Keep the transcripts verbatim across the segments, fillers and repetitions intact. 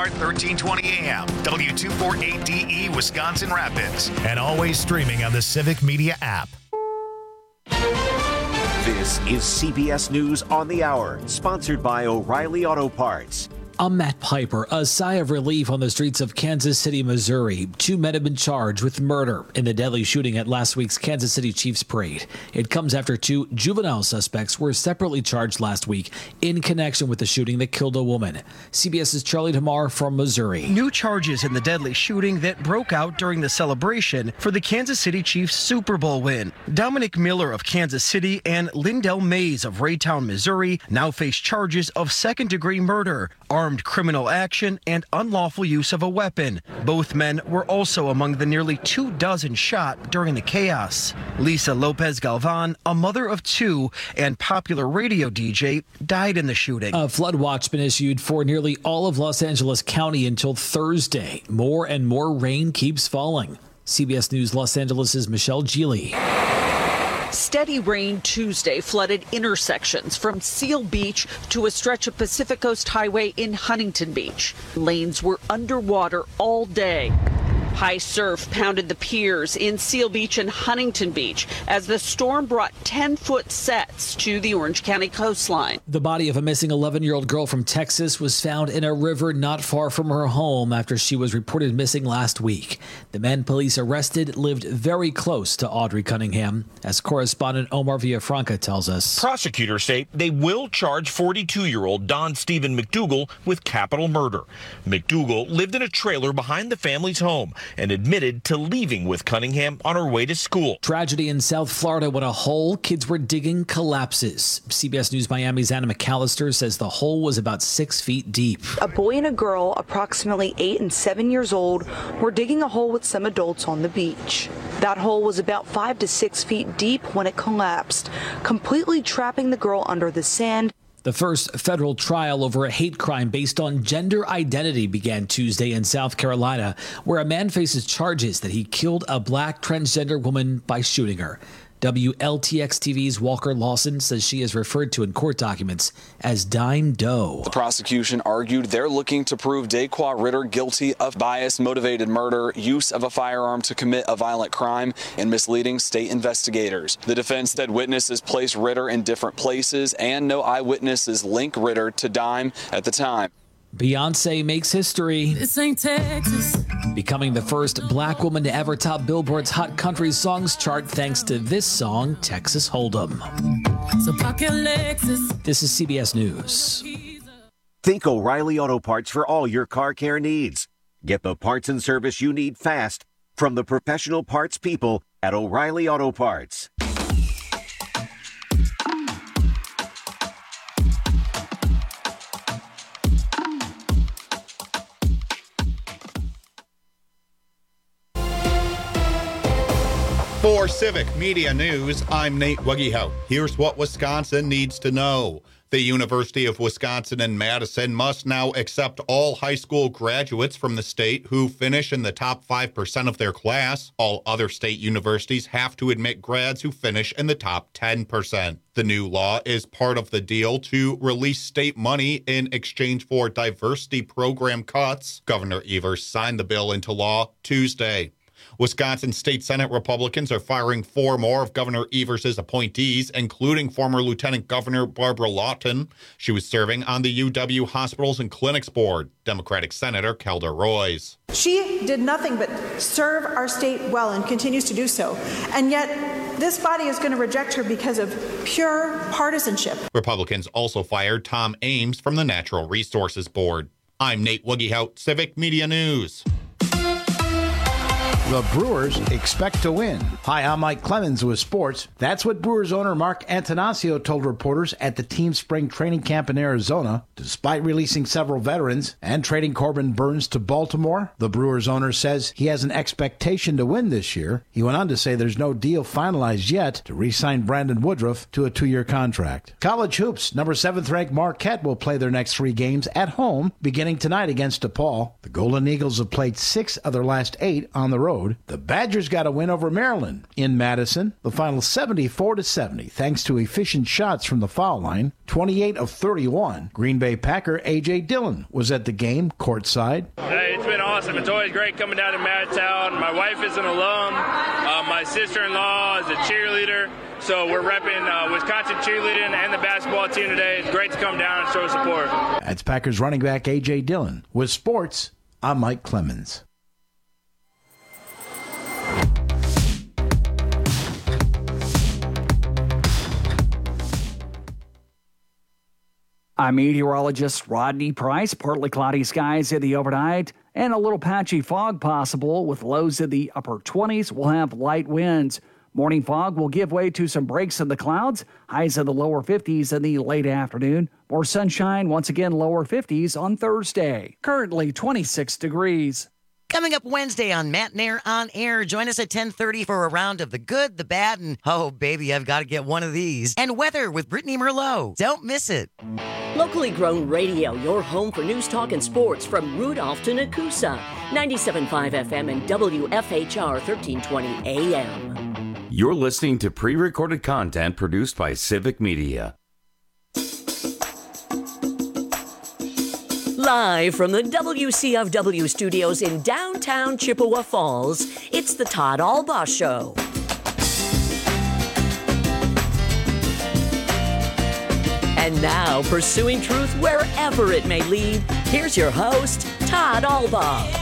Start thirteen twenty a.m. W two forty-eight D E Wisconsin Rapids. And always streaming on the Civic Media app. This is C B S News on the Hour, sponsored by O'Reilly Auto Parts. I'm Matt Piper. A sigh of relief on the streets of Kansas City, Missouri. Two men have been charged with murder in the deadly shooting at last week's Kansas City Chiefs parade. It comes after two juvenile suspects were separately charged last week in connection with the shooting that killed a woman. CBS's Charlie Tamar from Missouri. New charges in the deadly shooting that broke out during the celebration for the Kansas City Chiefs Super Bowl win. Dominic Miller of Kansas City and Lindell Mays of Raytown, Missouri now face charges of second-degree murder, armed criminal action, and unlawful use of a weapon. Both men were also among the nearly two dozen shot during the chaos. Lisa Lopez Galvan, a mother of two and popular radio D J, died in the shooting. A flood watch been issued for nearly all of Los Angeles County until Thursday. More and more rain keeps falling. C B S News Los Angeles' Michelle Geely. Steady rain Tuesday flooded intersections from Seal Beach to a stretch of Pacific Coast Highway in Huntington Beach. Lanes were underwater all day. High surf pounded the piers in Seal Beach and Huntington Beach as the storm brought ten-foot sets to the Orange County coastline. The body of a missing eleven-year-old girl from Texas was found in a river not far from her home after she was reported missing last week. The men police arrested lived very close to Audrey Cunningham, as correspondent Omar Villafranca tells us. Prosecutors say they will charge forty-two-year-old Don Stephen McDougal with capital murder. McDougal lived in a trailer behind the family's home and admitted to leaving with Cunningham on her way to school. Tragedy in South Florida when a hole kids were digging collapses. C B S News Miami's Anna McAllister says the hole was about six feet deep. A boy and a girl, approximately eight and seven years old, were digging a hole with some adults on the beach. That hole was about five to six feet deep when it collapsed, completely trapping the girl under the sand. The first federal trial over a hate crime based on gender identity began Tuesday in South Carolina, where a man faces charges that he killed a black transgender woman by shooting her. W L T X T V's Walker Lawson says she is referred to in court documents as Dime Doe. The prosecution argued they're looking to prove Daquan Ritter guilty of bias-motivated murder, use of a firearm to commit a violent crime, and misleading state investigators. The defense said witnesses placed Ritter in different places and no eyewitnesses link Ritter to Dime at the time. Beyonce makes history. This ain't Texas. Becoming the first black woman to ever top Billboard's Hot Country Songs chart thanks to this song, Texas Hold'em. So park your Lexus. This is C B S News. Think O'Reilly Auto Parts for all your car care needs. Get the parts and service you need fast from the professional parts people at O'Reilly Auto Parts. For Civic Media News, I'm Nate Wuggehout. Here's what Wisconsin needs to know. The University of Wisconsin in Madison must now accept all high school graduates from the state who finish in the top five percent of their class. All other state universities have to admit grads who finish in the top ten percent. The new law is part of the deal to release state money in exchange for diversity program cuts. Governor Evers signed the bill into law Tuesday. Wisconsin State Senate Republicans are firing four more of Governor Evers' appointees, including former Lieutenant Governor Barbara Lawton. She was serving on the U W Hospitals and Clinics Board. Democratic Senator Kelda Roys. She did nothing but serve our state well and continues to do so. And yet this body is going to reject her because of pure partisanship. Republicans also fired Tom Ames from the Natural Resources Board. I'm Nate Wuggehout, Civic Media News. The Brewers expect to win. Hi, I'm Mike Clemens with sports. That's what Brewers owner Mark Antanasio told reporters at the team's spring training camp in Arizona. Despite releasing several veterans and trading Corbin Burns to Baltimore, the Brewers owner says he has an expectation to win this year. He went on to say there's no deal finalized yet to re-sign Brandon Woodruff to a two-year contract. College hoops, number seventh-ranked Marquette will play their next three games at home beginning tonight against DePaul. The Golden Eagles have played six of their last eight on the road. road. The Badgers got a win over Maryland in Madison. The final seventy-four to seventy, thanks to efficient shots from the foul line, twenty-eight of thirty-one. Green Bay Packer A J Dillon was at the game courtside. Hey, it's been awesome. It's always great coming down to Madtown. My wife is an alum. Uh, my sister-in-law is a cheerleader. So we're repping uh, Wisconsin cheerleading and the basketball team today. It's great to come down and show support. That's Packers running back A J Dillon. With sports, I'm Mike Clemens. I'm meteorologist Rodney Price. Partly cloudy skies in the overnight and a little patchy fog possible with lows in the upper twenties. We'll have light winds. Morning fog will give way to some breaks in the clouds. Highs in the lower fifties in the late afternoon. More sunshine, once again lower fifties on Thursday. Currently twenty-six degrees. Coming up Wednesday on Matt Nair On Air, join us at ten thirty for a round of the good, the bad, and oh, baby, I've got to get one of these. And weather with Brittany Merlot. Don't miss it. Locally grown radio, your home for news, talk, and sports from Rudolph to Nakusa. ninety-seven point five F M and W F H R thirteen twenty A M. You're listening to pre-recorded content produced by Civic Media. Live from the W C F W studios in downtown Chippewa Falls, it's the Todd Albaugh Show. And now, pursuing truth wherever it may lead, here's your host, Todd Albaugh.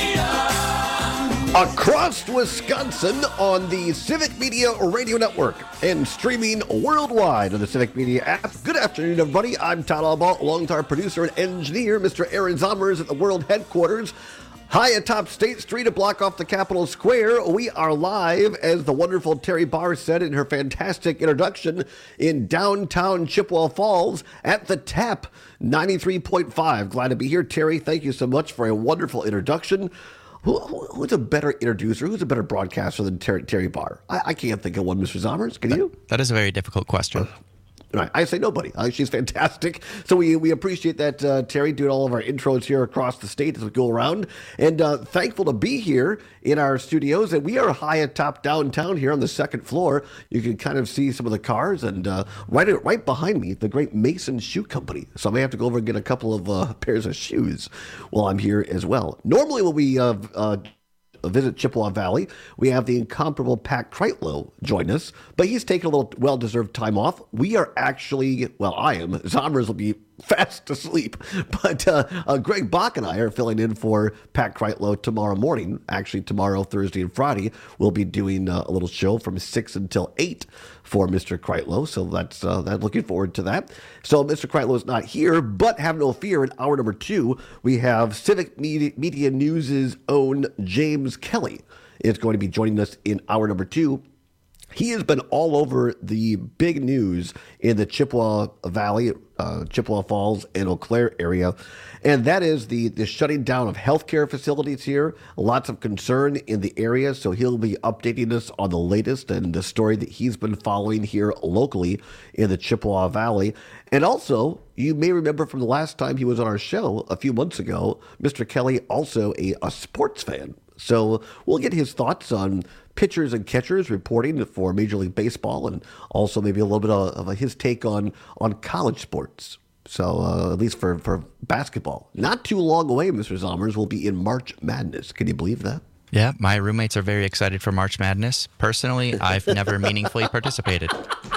Across Wisconsin on the Civic Media Radio Network and streaming worldwide on the Civic Media app. Good afternoon, everybody. I'm Todd Albaugh, along with our producer and engineer, Mister Aaron Zommers at the world headquarters, high atop State Street, a block off the Capitol Square. We are live, as the wonderful Terry Barr said in her fantastic introduction, in downtown Chippewa Falls at the Tap ninety-three point five. Glad to be here, Terry. Thank you so much for a wonderful introduction. Who, who's a better introducer? Who's a better broadcaster than Terry, Terry Barr? I, I can't think of one, Mister Zommers. Can you? That is a very difficult question. Uh, right. I say nobody. Uh, she's fantastic. So we we appreciate that, uh, Terry, doing all of our intros here across the state as we go around. And uh, thankful to be here in our studios. And we are high atop downtown here on the second floor. You can kind of see some of the cars. And uh, right right behind me, the great Mason Shoe Company. So I may have to go over and get a couple of uh, pairs of shoes while I'm here as well. Normally when we uh, uh, visit Chippewa Valley, we have the incomparable Pat Kreitlow join us, but he's taking a little well-deserved time off. We are actually, well, I am. Zommers will be fast asleep, but uh, uh, Greg Bach and I are filling in for Pat Kreitlow tomorrow morning. Actually, tomorrow, Thursday, and Friday, we'll be doing uh, a little show from six until eight for Mister Kreitlow, so that's uh, that. Looking forward to that. So Mister Kreitlow is not here, but have no fear. In hour number two, we have Civic Media, Media News' own James Kelly is going to be joining us in hour number two. He has been all over the big news in the Chippewa Valley, uh, Chippewa Falls, and Eau Claire area, and that is the, the shutting down of healthcare facilities here. Lots of concern in the area, so he'll be updating us on the latest and the story that he's been following here locally in the Chippewa Valley. And also, you may remember from the last time he was on our show a few months ago, Mister Kelly, also a, a sports fan. So we'll get his thoughts on pitchers and catchers reporting for Major League Baseball, and also maybe a little bit of, of his take on, on college sports. So uh, at least for, for basketball. Not too long away, Mister Zommers, will be in March Madness. Can you believe that? Yeah, my roommates are very excited for March Madness. Personally, I've never meaningfully participated.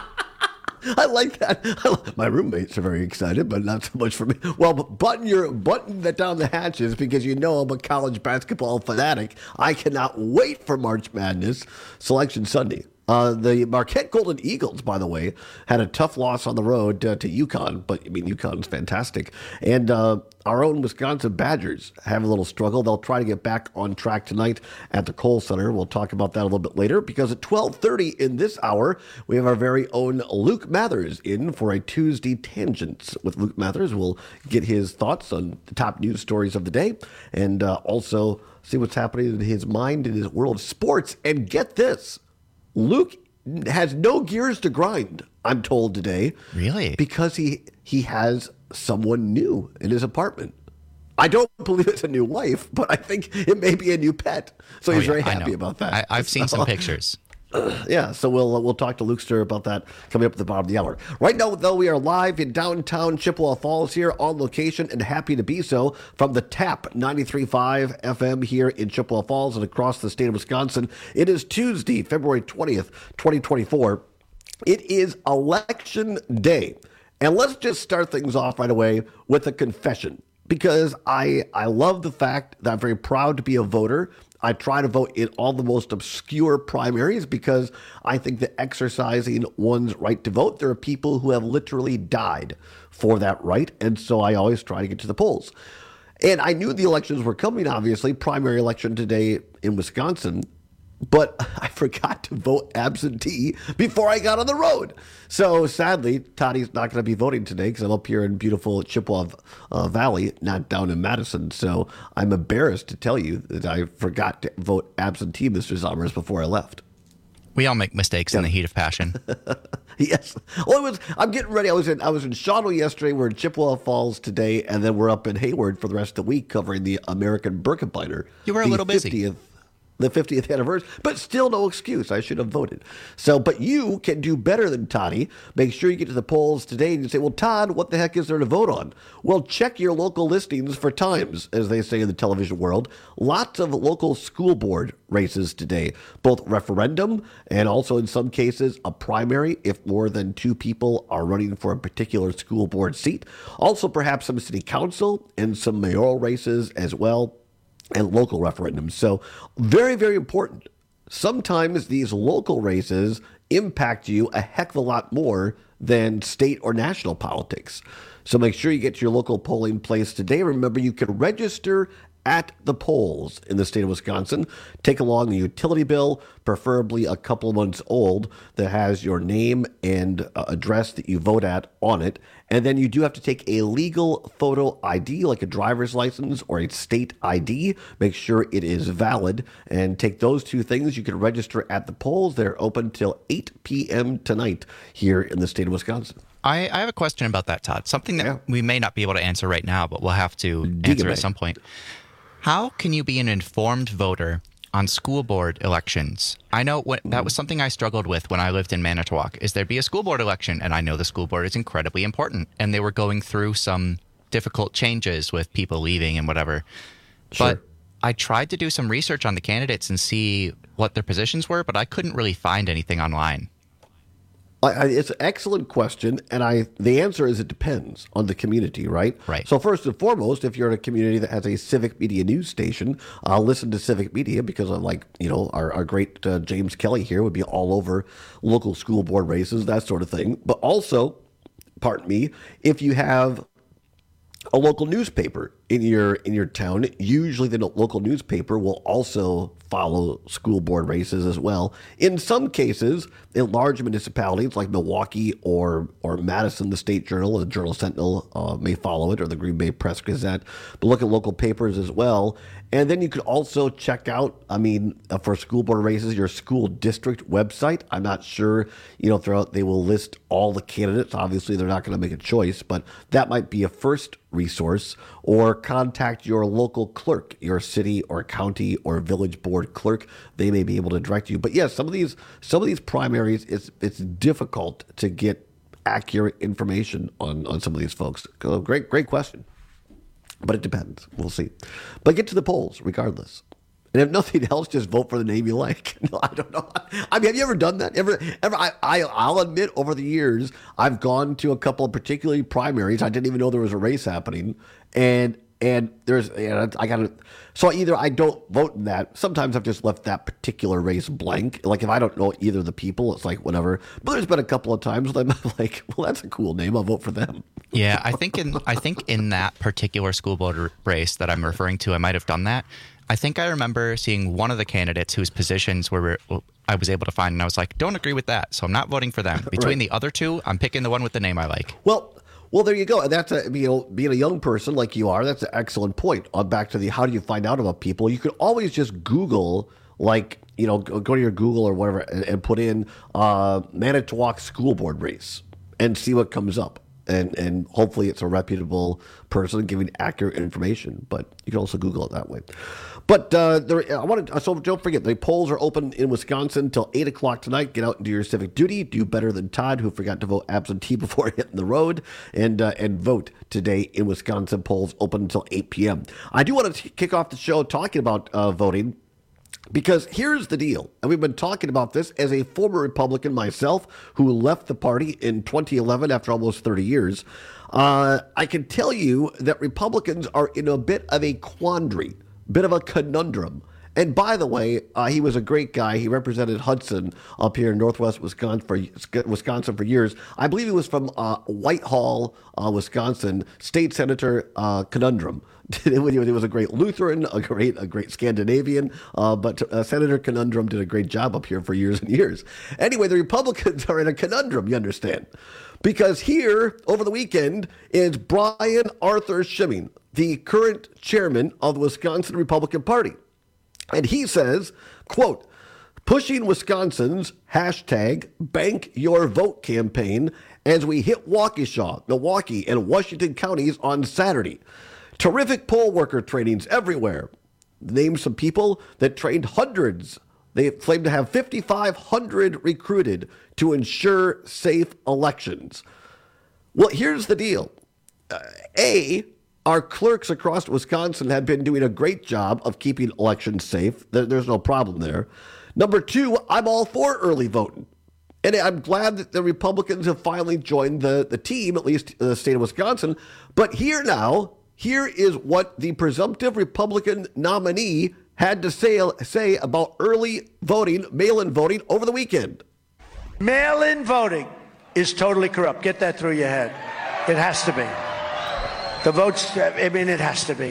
I like that. My roommates are very excited, but not so much for me. Well, button your button that down the hatches, because you know I'm a college basketball fanatic. I cannot wait for March Madness Selection Sunday. Uh, the Marquette Golden Eagles, by the way, had a tough loss on the road uh, to UConn, but I mean, UConn's fantastic. And uh, our own Wisconsin Badgers have a little struggle. They'll try to get back on track tonight at the Kohl Center. We'll talk about that a little bit later, because at twelve thirty in this hour, we have our very own Luke Mathers in for a Tuesday Tangents. With Luke Mathers, we'll get his thoughts on the top news stories of the day, and uh, also see what's happening in his mind in his world of sports. And get this, Luke has no gears to grind, I'm told today. Really? Because he he has someone new in his apartment. I don't believe it's a new wife, but I think it may be a new pet. So he's oh, yeah, very happy about that. I, I've seen some pictures. Uh, yeah, so we'll uh, we'll talk to Lukester about that coming up at the bottom of the hour. Right now, though, we are live in downtown Chippewa Falls here on location, and happy to be so from the Tap ninety-three point five F M here in Chippewa Falls and across the state of Wisconsin. It is Tuesday, February twentieth, twenty twenty-four. It is Election Day. And let's just start things off right away with a confession, because I I love the fact that I'm very proud to be a voter. I try to vote in all the most obscure primaries because I think that exercising one's right to vote, there are people who have literally died for that right. And so I always try to get to the polls. And I knew the elections were coming, obviously, primary election today in Wisconsin, but I forgot to vote absentee before I got on the road. So sadly, Toddy's not going to be voting today because I'm up here in beautiful Chippewa uh, Valley, not down in Madison. So I'm embarrassed to tell you that I forgot to vote absentee, Mister Zommers, before I left. We all make mistakes yeah. in the heat of passion. Yes. Well, it was. I'm getting ready. I was in. I was in Shawano yesterday. We're in Chippewa Falls today, and then we're up in Hayward for the rest of the week covering the American Birkenbeiner. You were a little busy. fiftieth The fiftieth anniversary, but still no excuse. I should have voted. So, but you can do better than Toddy. Make sure you get to the polls today and you say, well, Todd, what the heck is there to vote on? Well, check your local listings for times, as they say in the television world. Lots of local school board races today, both referendum and also in some cases a primary if more than two people are running for a particular school board seat. Also, perhaps some city council and some mayoral races as well, and local referendums. So very, very important. Sometimes these local races impact you a heck of a lot more than state or national politics. So make sure you get to your local polling place today. Remember, you can register at the polls in the state of Wisconsin. Take along a utility bill, preferably a couple of months old, that has your name and uh, address that you vote at on it. And then you do have to take a legal photo I D, like a driver's license or a state I D. Make sure it is valid and take those two things. You can register at the polls. They're open till eight p.m. tonight here in the state of Wisconsin. I, I have a question about that, Todd. Something that yeah. we may not be able to answer right now, but we'll have to Dig answer at some point. How can you be an informed voter on school board elections? I know what, that was something I struggled with when I lived in Manitowoc, is there'd be a school board election, and I know the school board is incredibly important, and they were going through some difficult changes with people leaving and whatever. Sure. But I tried to do some research on the candidates and see what their positions were, but I couldn't really find anything online. I, I, it's an excellent question, and I the answer is it depends on the community, right? Right. So first and foremost, if you're in a community that has a civic media news station, uh, listen to civic media because of like, you know, our, our great uh, James Kelly here would be all over local school board races, that sort of thing. But also, pardon me, if you have a local newspaper in your in your town, usually the local newspaper will also follow school board races as well. In some cases, in large municipalities like Milwaukee or or Madison, the State Journal, the Journal Sentinel uh, may follow it, or the Green Bay Press Gazette. But look at local papers as well. And then you could also check out, I mean, uh, for school board races, your school district website. I'm not sure, you know, throughout they will list all the candidates. Obviously, they're not going to make a choice, but that might be a first resource. Or contact your local clerk, your city or county or village board clerk. They may be able to direct you. But yes, some of these some of these primaries, it's it's difficult to get accurate information on, on some of these folks. Oh, great, great question. But it depends. We'll see. But get to the polls regardless. And if nothing else, just vote for the name you like. No, I don't know. I mean, have you ever done that? Ever? Ever? I, I, I'll admit, over the years, I've gone to a couple of particularly primaries. I didn't even know there was a race happening, and and there's, and I got to. So either I don't vote in that. Sometimes I've just left that particular race blank. Like if I don't know either of the people, it's like whatever. But there's been a couple of times when I'm like, well, that's a cool name. I'll vote for them. Yeah, I think in I think in that particular school board race that I'm referring to, I might have done that. I think I remember seeing one of the candidates whose positions were I was able to find, and I was like, don't agree with that, so I'm not voting for them. Between right. the other two, I'm picking the one with the name I like. Well, well, there you go. And that's a, you know, being a young person like you are, that's an excellent point. On back to the how do you find out about people? You could always just Google, like, you know, go to your Google or whatever and, and put in uh, Manitowoc school board race and see what comes up. and, and hopefully it's a reputable person giving accurate information. But you can also Google it that way. But uh, there, I wanted so don't forget, the polls are open in Wisconsin until eight o'clock tonight. Get out and do your civic duty. Do better than Todd, who forgot to vote absentee before hitting the road, and uh, and vote today in Wisconsin. Polls open until eight p.m. I do want to kick off the show talking about uh, voting, because here's the deal. And we've been talking about this as a former Republican myself who left the party in twenty eleven after almost thirty years. Uh, I can tell you that Republicans are in a bit of a quandary. Bit of a conundrum. And by the way, uh, he was a great guy. He represented Hudson up here in northwest Wisconsin for, Wisconsin for years. I believe he was from uh, Whitehall, uh, Wisconsin, State Senator uh, Conundrum. He was a great Lutheran, a great a great Scandinavian, uh, but uh, Senator Conundrum did a great job up here for years and years. Anyway, the Republicans are in a conundrum, you understand. Because here, over the weekend, is Brian Arthur Schimming, the current chairman of the Wisconsin Republican Party. And he says, quote, pushing Wisconsin's hashtag Bank Your Vote campaign as we hit Waukesha, Milwaukee, and Washington counties on Saturday. Terrific poll worker trainings everywhere. Name some people that trained hundreds. They claim to have fifty-five hundred recruited to ensure safe elections. Well, here's the deal. Uh, A, our clerks across Wisconsin have been doing a great job of keeping elections safe. There, there's no problem there. Number two, I'm all for early voting. And I'm glad that the Republicans have finally joined the, the team, at least in the state of Wisconsin. But here now, here is what the presumptive Republican nominee had to say, say about early voting, mail-in voting over the weekend. Mail-in voting is totally corrupt. Get that through your head. It has to be. The votes, I mean, it has to be.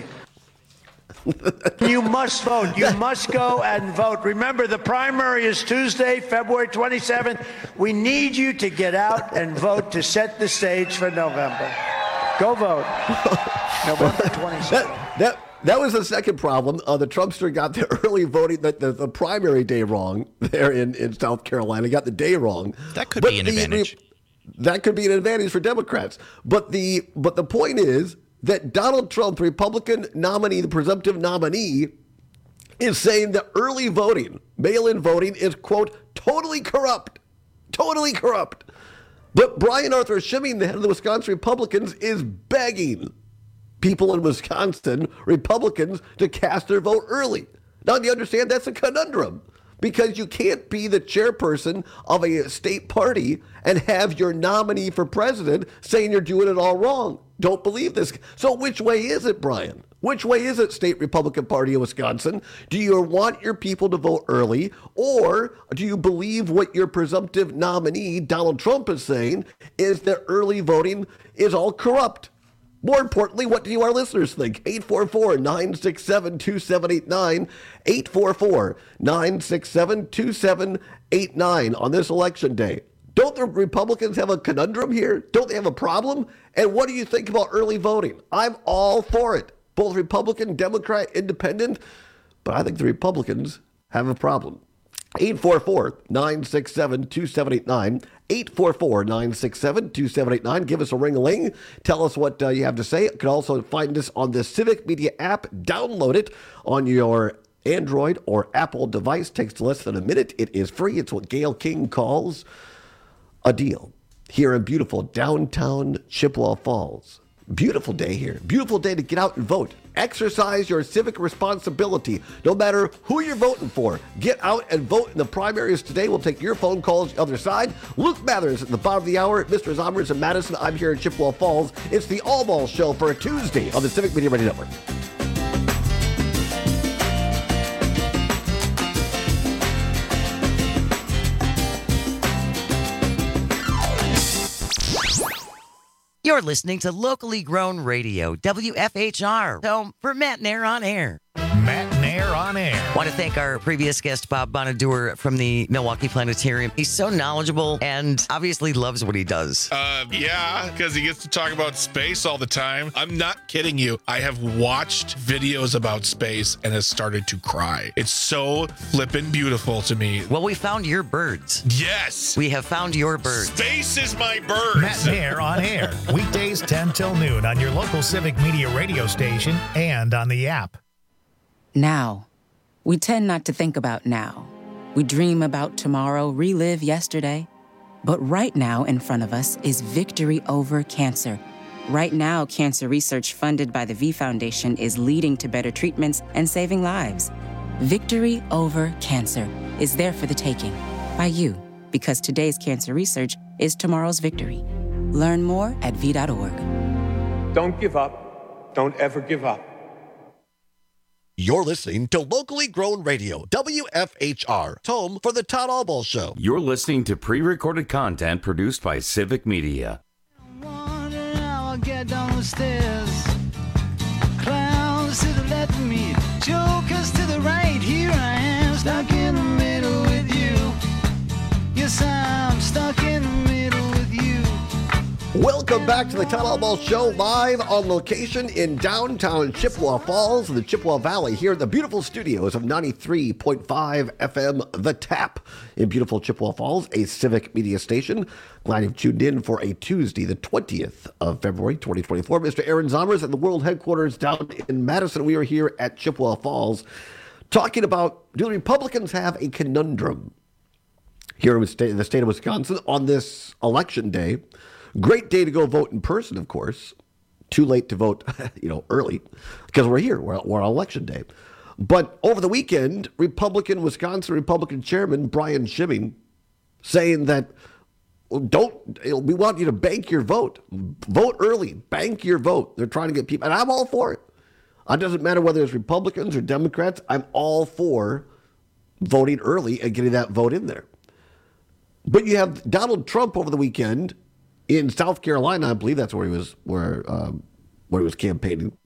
You must vote. You must go and vote. Remember, the primary is Tuesday, February twenty-seventh. We need you to get out and vote to set the stage for November. Go vote. November twenty-seventh. That, that, that was the second problem. Uh, the Trumpster got the early voting, the, the, the primary day wrong there in, in South Carolina. He got the day wrong. That could but be an the, advantage. That could be an advantage for Democrats. But the but the point is that Donald Trump, the Republican nominee, the presumptive nominee, is saying that early voting, mail-in voting, is, quote, totally corrupt. Totally corrupt. But Brian Arthur Schimming, the head of the Wisconsin Republicans, is begging people in Wisconsin, Republicans, to cast their vote early. Now, do you understand? That's a conundrum. Because you can't be the chairperson of a state party and have your nominee for president saying you're doing it all wrong. Don't believe this. So which way is it, Brian? Which way is it, State Republican Party of Wisconsin? Do you want your people to vote early, or do you believe what your presumptive nominee, Donald Trump, is saying, is that early voting is all corrupt? More importantly, what do our listeners think? eight four four, nine six seven, two seven eight nine, eight four four, nine six seven, two seven eight nine on this election day. Don't the Republicans have a conundrum here? Don't they have a problem? And what do you think about early voting? I'm all for it. Both Republican, Democrat, Independent, but I think the Republicans have a problem. eight four four, nine six seven, two seven eight nine, eight four four, nine six seven, two seven eight nine. Give us a ring-a-ling. Tell us what uh, you have to say. You can also find us on the Civic Media app. Download it on your Android or Apple device. Takes less than a minute. It is free. It's what Gayle King calls a deal here in beautiful downtown Chippewa Falls. Beautiful day here. Beautiful day to get out and vote. Exercise your civic responsibility. No matter who you're voting for, get out and vote in the primaries today. We'll take your phone calls the other side. Luke Mathers at the bottom of the hour. Mister Zomers in Madison. I'm here in Chippewa Falls. It's the All Ball Show for a Tuesday on the Civic Media Radio Network. You're listening to locally grown radio, W F H R, home for Matt Nair on Air. Matt Nair Hair on Air. Want to thank our previous guest, Bob Bonadur from the Milwaukee Planetarium. He's so knowledgeable and obviously loves what he does. Uh, yeah, because he gets to talk about space all the time. I'm not kidding you. I have watched videos about space and has started to cry. It's so flippin' beautiful to me. Well, we found your birds. Yes. We have found your birds. Space is my birds. Matt and Hair on Air. Weekdays ten till noon on your local Civic Media radio station and on the app. Now. We tend not to think about now. We dream about tomorrow, relive yesterday. But right now in front of us is victory over cancer. Right now, cancer research funded by the V Foundation is leading to better treatments and saving lives. Victory over cancer is there for the taking by you, because today's cancer research is tomorrow's victory. Learn more at v dot org. Don't give up. Don't ever give up. You're listening to locally grown radio, W F H R, home for the Todd Albaugh Show. You're listening to pre-recorded content produced by Civic Media. I'll get down the stairs. Clowns to the left of me, jokers to the right. Here I am, stuck in the middle with you. Yes, I'm stuck in the middle with you. Welcome back to the Todd Albaugh Show, live on location in downtown Chippewa Falls, in the Chippewa Valley, here in the beautiful studios of ninety-three point five F M, The Tap, in beautiful Chippewa Falls, a Civic Media station. Glad you've tuned in for a Tuesday, the twentieth of February, twenty twenty-four. Mister Aaron Zomers at the world headquarters down in Madison. We are here at Chippewa Falls talking about, do the Republicans have a conundrum here in the state, in the state of Wisconsin on this election day? Great day to go vote in person, of course. Too late to vote, you know, early, because we're here. We're, we're on election day. But over the weekend, Republican, Wisconsin Republican Chairman Brian Schimming saying that, well, don't, we want you to bank your vote. Vote early. Bank your vote. They're trying to get people, and I'm all for it. It doesn't matter whether it's Republicans or Democrats. I'm all for voting early and getting that vote in there. But you have Donald Trump over the weekend in South Carolina, I believe that's where he was, where um, where he was campaigning,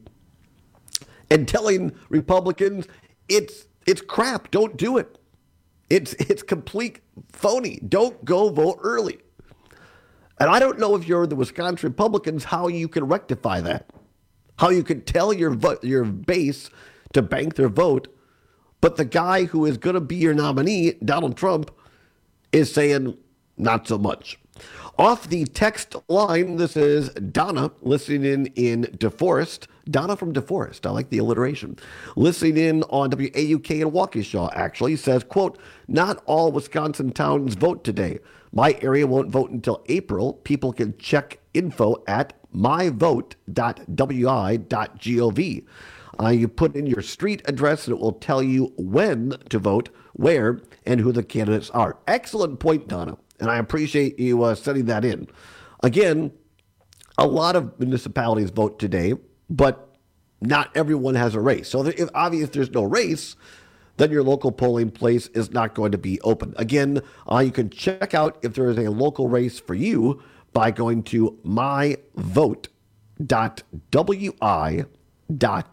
and telling Republicans it's it's crap. Don't do it. It's it's complete phony. Don't go vote early. And I don't know if you're the Wisconsin Republicans how you can rectify that, how you can tell your vo- your base to bank their vote, but the guy who is going to be your nominee, Donald Trump, is saying not so much. Off the text line, this is Donna listening in in DeForest. Donna from DeForest. I like the alliteration. Listening in on W A U K in Waukesha, actually, says, quote, not all Wisconsin towns vote today. My area won't vote until April. People can check info at my vote dot w i dot gov. Uh, you put in your street address and it will tell you when to vote, where, and who the candidates are. Excellent point, Donna. And I appreciate you uh, setting that in. Again, a lot of municipalities vote today, but not everyone has a race. So if obviously there's no race, then your local polling place is not going to be open. Again, uh, you can check out if there is a local race for you by going to my vote dot w i dot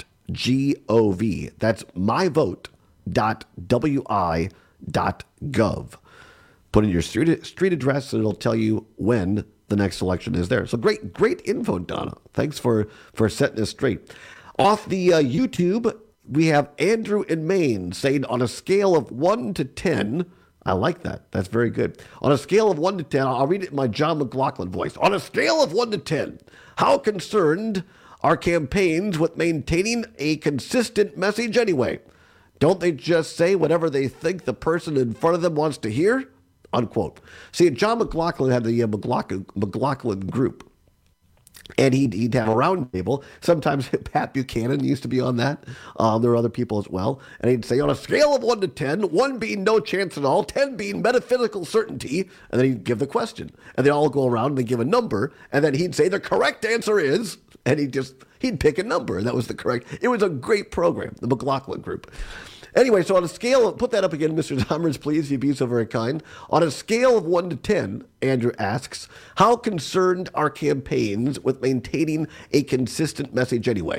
gov. That's my vote dot w i dot gov. Put in your street, street address and it'll tell you when the next election is there. So great, great info, Donna. Thanks for, for setting this straight. Off the uh, YouTube, we have Andrew in Maine saying on a scale of one to ten, I like that. That's very good. On a scale of one to ten, I'll read it in my John McLaughlin voice. On a scale of one to ten, how concerned are campaigns with maintaining a consistent message anyway? Don't they just say whatever they think the person in front of them wants to hear? Unquote. See, John McLaughlin had the uh, McLaughlin, McLaughlin group, and he'd, he'd have a round table. Sometimes Pat Buchanan used to be on that. Um, there were other people as well. And he'd say, on a scale of one to ten, one being no chance at all, ten being metaphysical certainty, and then he'd give the question. And they all go around and they give a number, and then he'd say the correct answer is, and he'd just, he'd pick a number, and that was the correct. It was a great program, the McLaughlin group. Anyway, so on a scale of, put that up again, Mister Zomers, please, if you'd be so very kind. On a scale of one to ten, Andrew asks, how concerned are campaigns with maintaining a consistent message anyway?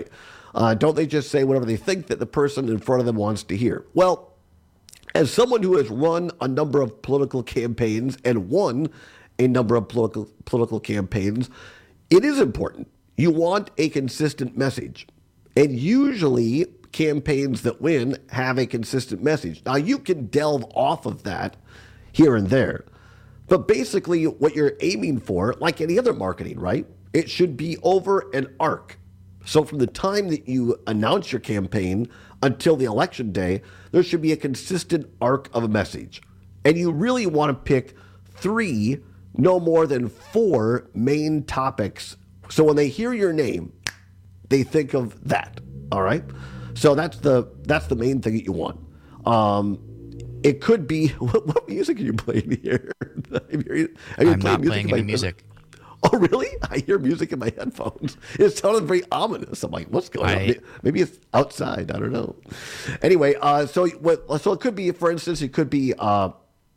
Uh, don't they just say whatever they think that the person in front of them wants to hear? Well, as someone who has run a number of political campaigns and won a number of political political campaigns, it is important. You want a consistent message. And usually campaigns that win have a consistent message. Now, you can delve off of that here and there. But basically what you're aiming for, like any other marketing, right? It should be over an arc. So from the time that you announce your campaign until the election day, there should be a consistent arc of a message. And you really want to pick three, no more than four main topics. So when they hear your name, they think of that. All right. So that's the that's the main thing that you want. Um, it could be what, what music are you playing here? are you, are you I'm not playing any music. Oh, really? I hear music in my headphones. It sounded very ominous. I'm like, what's going I, on? Maybe it's outside. I don't know. Anyway, uh, so what? So it could be, for instance, it could be uh,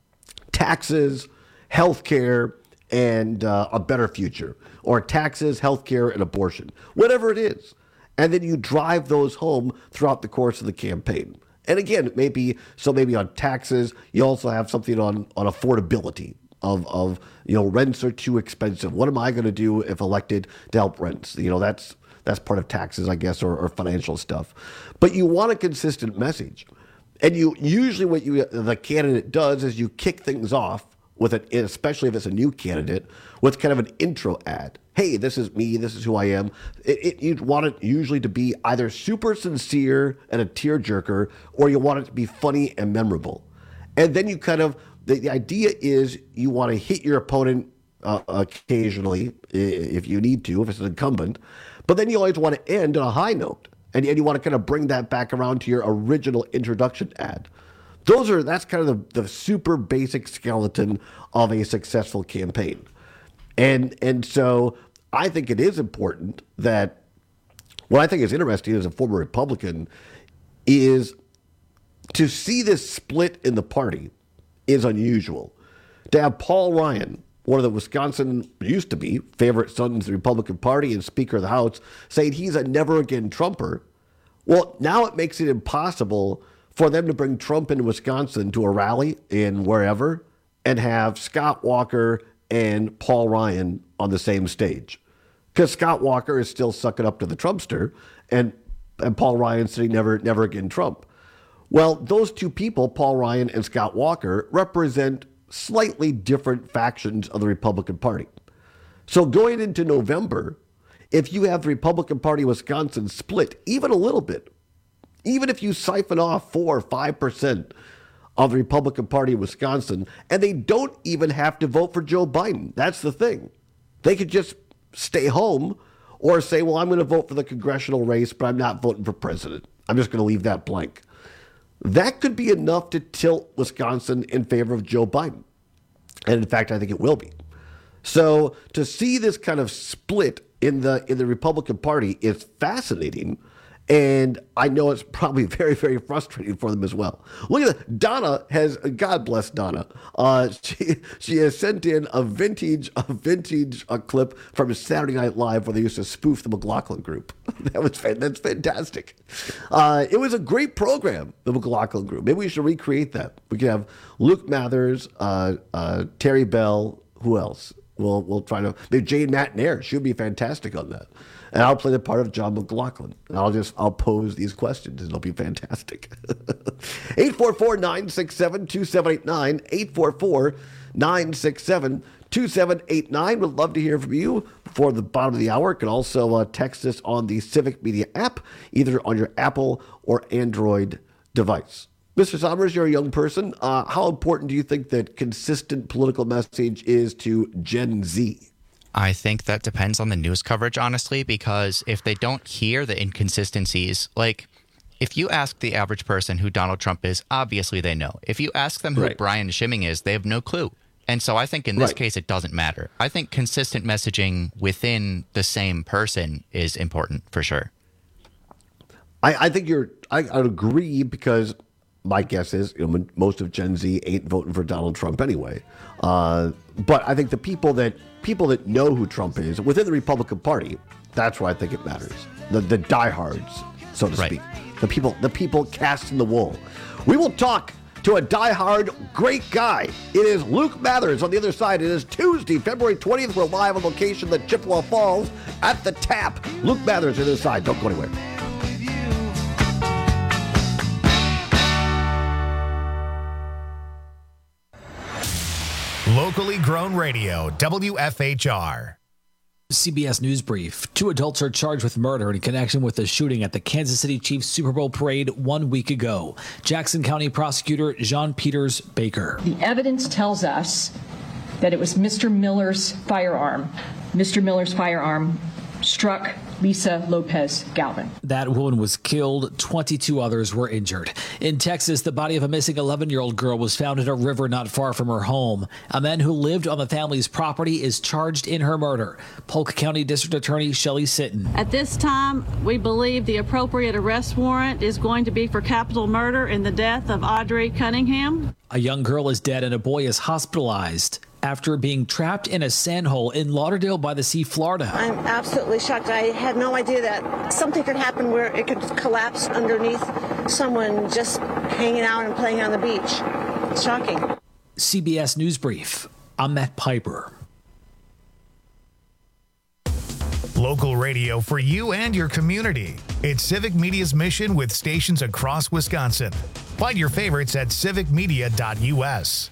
taxes, healthcare, and uh, a better future, or taxes, healthcare, and abortion, whatever it is. And then you drive those home throughout the course of the campaign. And again, maybe so maybe on taxes, you also have something on, on affordability of, of, you know, rents are too expensive. What am I going to do if elected to help rents? You know, that's that's part of taxes, I guess, or, or financial stuff. But you want a consistent message. And you usually what you the candidate does is you kick things off with it, especially if it's a new candidate, with kind of an intro ad. Hey, this is me. This is who I am. It, it, you'd want it usually to be either super sincere and a tearjerker, or you want it to be funny and memorable. And then you kind of, the, the idea is you want to hit your opponent uh, occasionally, if you need to, if it's an incumbent. But then you always want to end on a high note. And, and you want to kind of bring that back around to your original introduction ad. Those are, that's kind of the, the super basic skeleton of a successful campaign. And and so I think it is important that, what I think is interesting as a former Republican is to see this split in the party is unusual. To have Paul Ryan, one of the Wisconsin, used to be, favorite sons of the Republican Party and Speaker of the House, saying he's a never again Trumper. Well, now it makes it impossible for them to bring Trump into Wisconsin to a rally in wherever and have Scott Walker and Paul Ryan on the same stage. Because Scott Walker is still sucking up to the Trumpster, and, and Paul Ryan saying never, never again Trump. Well, those two people, Paul Ryan and Scott Walker, represent slightly different factions of the Republican Party. So going into November, if you have the Republican Party of Wisconsin split even a little bit, even if you siphon off four or five percent of the Republican Party of Wisconsin, and they don't even have to vote for Joe Biden. That's the thing. They could just stay home or say, well, I'm going to vote for the congressional race, but I'm not voting for president. I'm just going to leave that blank. That could be enough to tilt Wisconsin in favor of Joe Biden. And in fact, I think it will be. So to see this kind of split in the in the Republican Party is fascinating. And I know it's probably very, very frustrating for them as well. Look at that. Donna has, God bless Donna. Uh, she she has sent in a vintage a vintage a clip from Saturday Night Live where they used to spoof the McLaughlin Group. That was that's fantastic. Uh, it was a great program, the McLaughlin Group. Maybe we should recreate that. We could have Luke Mathers, uh, uh, Terry Bell. Who else? We'll we'll try to maybe Jane McNair. She would be fantastic on that. And I'll play the part of John McLaughlin. And I'll just, I'll pose these questions and it'll be fantastic. eight four four, nine six seven, two seven eight nine, eight four four, nine six seven, two seven eight nine. Would love to hear from you before the bottom of the hour. You can also uh, text us on the Civic Media app, either on your Apple or Android device. Mister Somers, you're a young person. Uh, how important do you think that consistent political message is to Gen Z? I think that depends on the news coverage, honestly, because if they don't hear the inconsistencies, like if you ask the average person who Donald Trump is, obviously they know. If you ask them who right. Brian Schimming is, they have no clue. And so I think in this right. case, it doesn't matter. I think consistent messaging within the same person is important for sure. I, I think you're, I, I agree because my guess is, you know, most of Gen Z ain't voting for Donald Trump anyway. Uh, but I think the people that people that know who Trump is within the Republican Party, that's where I think it matters. the, the diehards, so to Right. speak. The people, the people cast in the wool. We will talk to a diehard great guy. It is Luke Mathers on the other side. It is Tuesday, February twentieth. We're live on location at Chippewa Falls at the Tap. Luke Mathers on the other side. Don't go anywhere. Locally grown radio, W F H R. C B S News Brief. Two adults are charged with murder in connection with the shooting at the Kansas City Chiefs Super Bowl parade one week ago. Jackson County prosecutor Jean Peters Baker. The evidence tells us that it was Mister Miller's firearm. Mister Miller's firearm struck Lisa Lopez Galvin. That woman was killed. twenty-two others were injured. In Texas, the body of a missing eleven-year-old girl was found in a river not far from her home. A man who lived on the family's property is charged in her murder. Polk County District Attorney Shelley Sitton. At this time, we believe the appropriate arrest warrant is going to be for capital murder in the death of Audrey Cunningham. A young girl is dead and a boy is hospitalized after being trapped in a sand hole in Lauderdale by the Sea, Florida. I'm absolutely shocked. I had no idea that something could happen where it could collapse underneath someone just hanging out and playing on the beach. It's shocking. C B S News Brief. I'm Matt Piper. Local radio for you and your community. It's Civic Media's mission with stations across Wisconsin. Find your favorites at civic media dot U S.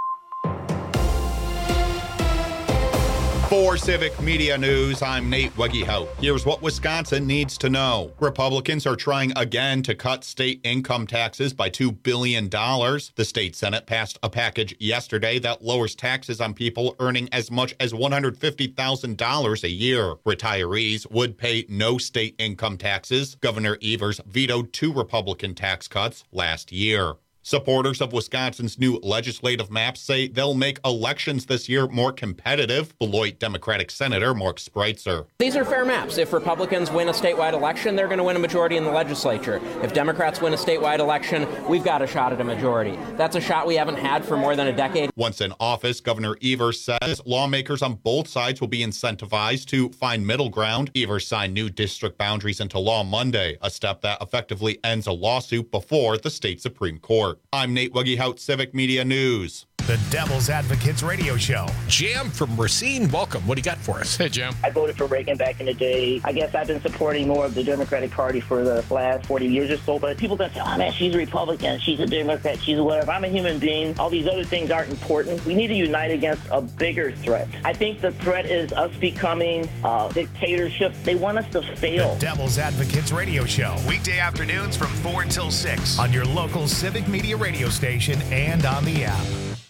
For Civic Media News, I'm Nate Wegehout. Here's what Wisconsin needs to know. Republicans are trying again to cut state income taxes by two billion dollars. The state Senate passed a package yesterday that lowers taxes on people earning as much as one hundred fifty thousand dollars a year. Retirees would pay no state income taxes. Governor Evers vetoed two Republican tax cuts last year. Supporters of Wisconsin's new legislative maps say they'll make elections this year more competitive. Beloit Democratic Senator Mark Spreitzer. These are fair maps. If Republicans win a statewide election, they're going to win a majority in the legislature. If Democrats win a statewide election, we've got a shot at a majority. That's a shot we haven't had for more than a decade. Once in office, Governor Evers says lawmakers on both sides will be incentivized to find middle ground. Evers signed new district boundaries into law Monday, a step that effectively ends a lawsuit before the state Supreme Court. I'm Nate Wegehout, Civic Media News. The Devil's Advocates Radio Show. Jam from Racine, welcome. What do you got for us? Hey, Jam. I voted for Reagan back in the day. I guess I've been supporting more of the Democratic Party for the last forty years or so, but people gonna say, oh man, she's a Republican, she's a Democrat, she's a whatever. I'm a human being. All these other things aren't important. We need to unite against a bigger threat. I think the threat is us becoming a dictatorship. They want us to fail. The Devil's Advocates Radio Show. Weekday afternoons from four until six on your local Civic Media radio station and on the app.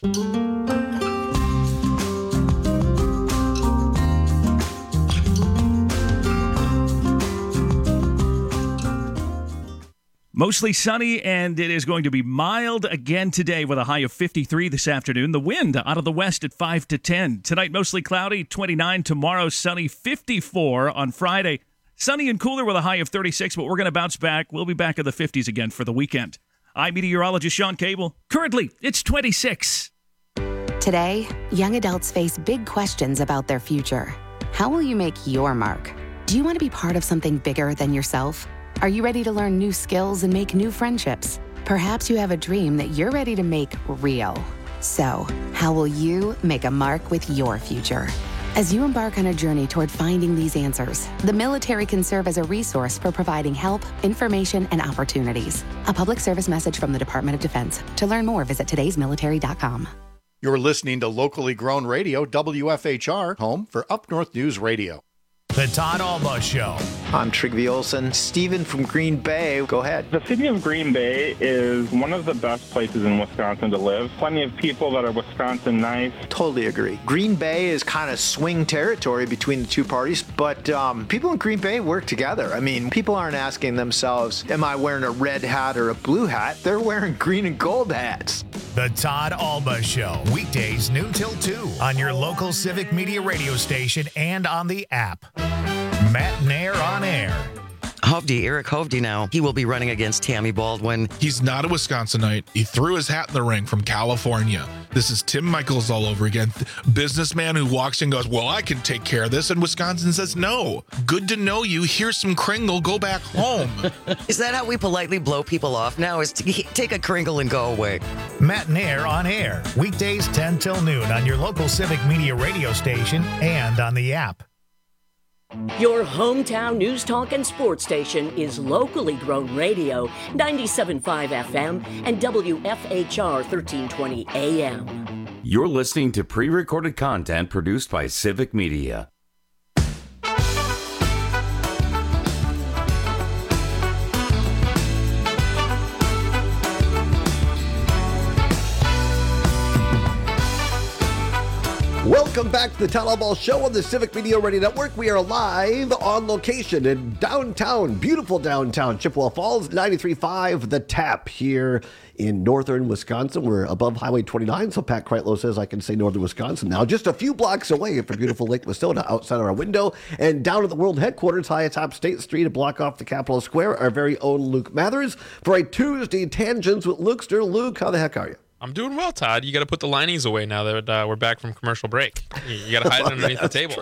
Mostly sunny, and it is going to be mild again today with a high of fifty-three this afternoon. The wind out of the west at five to ten. Tonight, mostly cloudy, twenty-nine. Tomorrow, sunny, fifty-four. On Friday, sunny and cooler with a high of thirty-six, but we're going to bounce back. We'll be back in the fifties again for the weekend. I'm meteorologist Sean Cable. Currently, it's twenty-six. Today, young adults face big questions about their future. How will you make your mark? Do you want to be part of something bigger than yourself? Are you ready to learn new skills and make new friendships? Perhaps you have a dream that you're ready to make real. So, how will you make a mark with your future? As you embark on a journey toward finding these answers, the military can serve as a resource for providing help, information, and opportunities. A public service message from the Department of Defense. To learn more, visit todays military dot com. You're listening to locally grown radio, W F H R, home for Up North News Radio. The Todd Alba Show. I'm Trygve Olsen. Steven from Green Bay, go ahead. The city of Green Bay is one of the best places in Wisconsin to live. Plenty of people that are Wisconsin nice. Totally agree. Green Bay is kind of swing territory between the two parties, but um, people in Green Bay work together. I mean, people aren't asking themselves, am I wearing a red hat or a blue hat? They're wearing green and gold hats. The Todd Alba Show. Weekdays noon till two on your local Civic Media radio station and on the app. Matt Nair on air. Hovde, Eric Hovde now, he will be running against Tammy Baldwin. He's not a Wisconsinite. He threw his hat in the ring from California. This is Tim Michaels all over again. Businessman who walks in and goes, well, I can take care of this. And Wisconsin says, no. Good to know you. Here's some Kringle. Go back home. Is that how we politely blow people off now? Is to take a Kringle and go away? Matt and Air on air. Weekdays ten till noon on your local Civic Media radio station and on the app. Your hometown news, talk, and sports station is locally grown radio, ninety-seven point five F M and W F H R thirteen twenty A M. You're listening to pre-recorded content produced by Civic Media. Welcome back to the Town Hall Ball Show on the Civic Media Radio Network. We are live on location in downtown, beautiful downtown Chippewa Falls, ninety-three point five The Tap here in northern Wisconsin. We're above Highway twenty-nine, so Pat Kreitlow says I can say northern Wisconsin now. Just a few blocks away from beautiful Lake Wissota outside of our window. And down at the world headquarters, high atop State Street, a block off the Capitol Square, our very own Luke Mathers for a Tuesday Tangents with Lukester. Luke, how the heck are you? I'm doing well, Todd. You got to put the linings away now that uh, we're back from commercial break. You, you got to hide it underneath the table.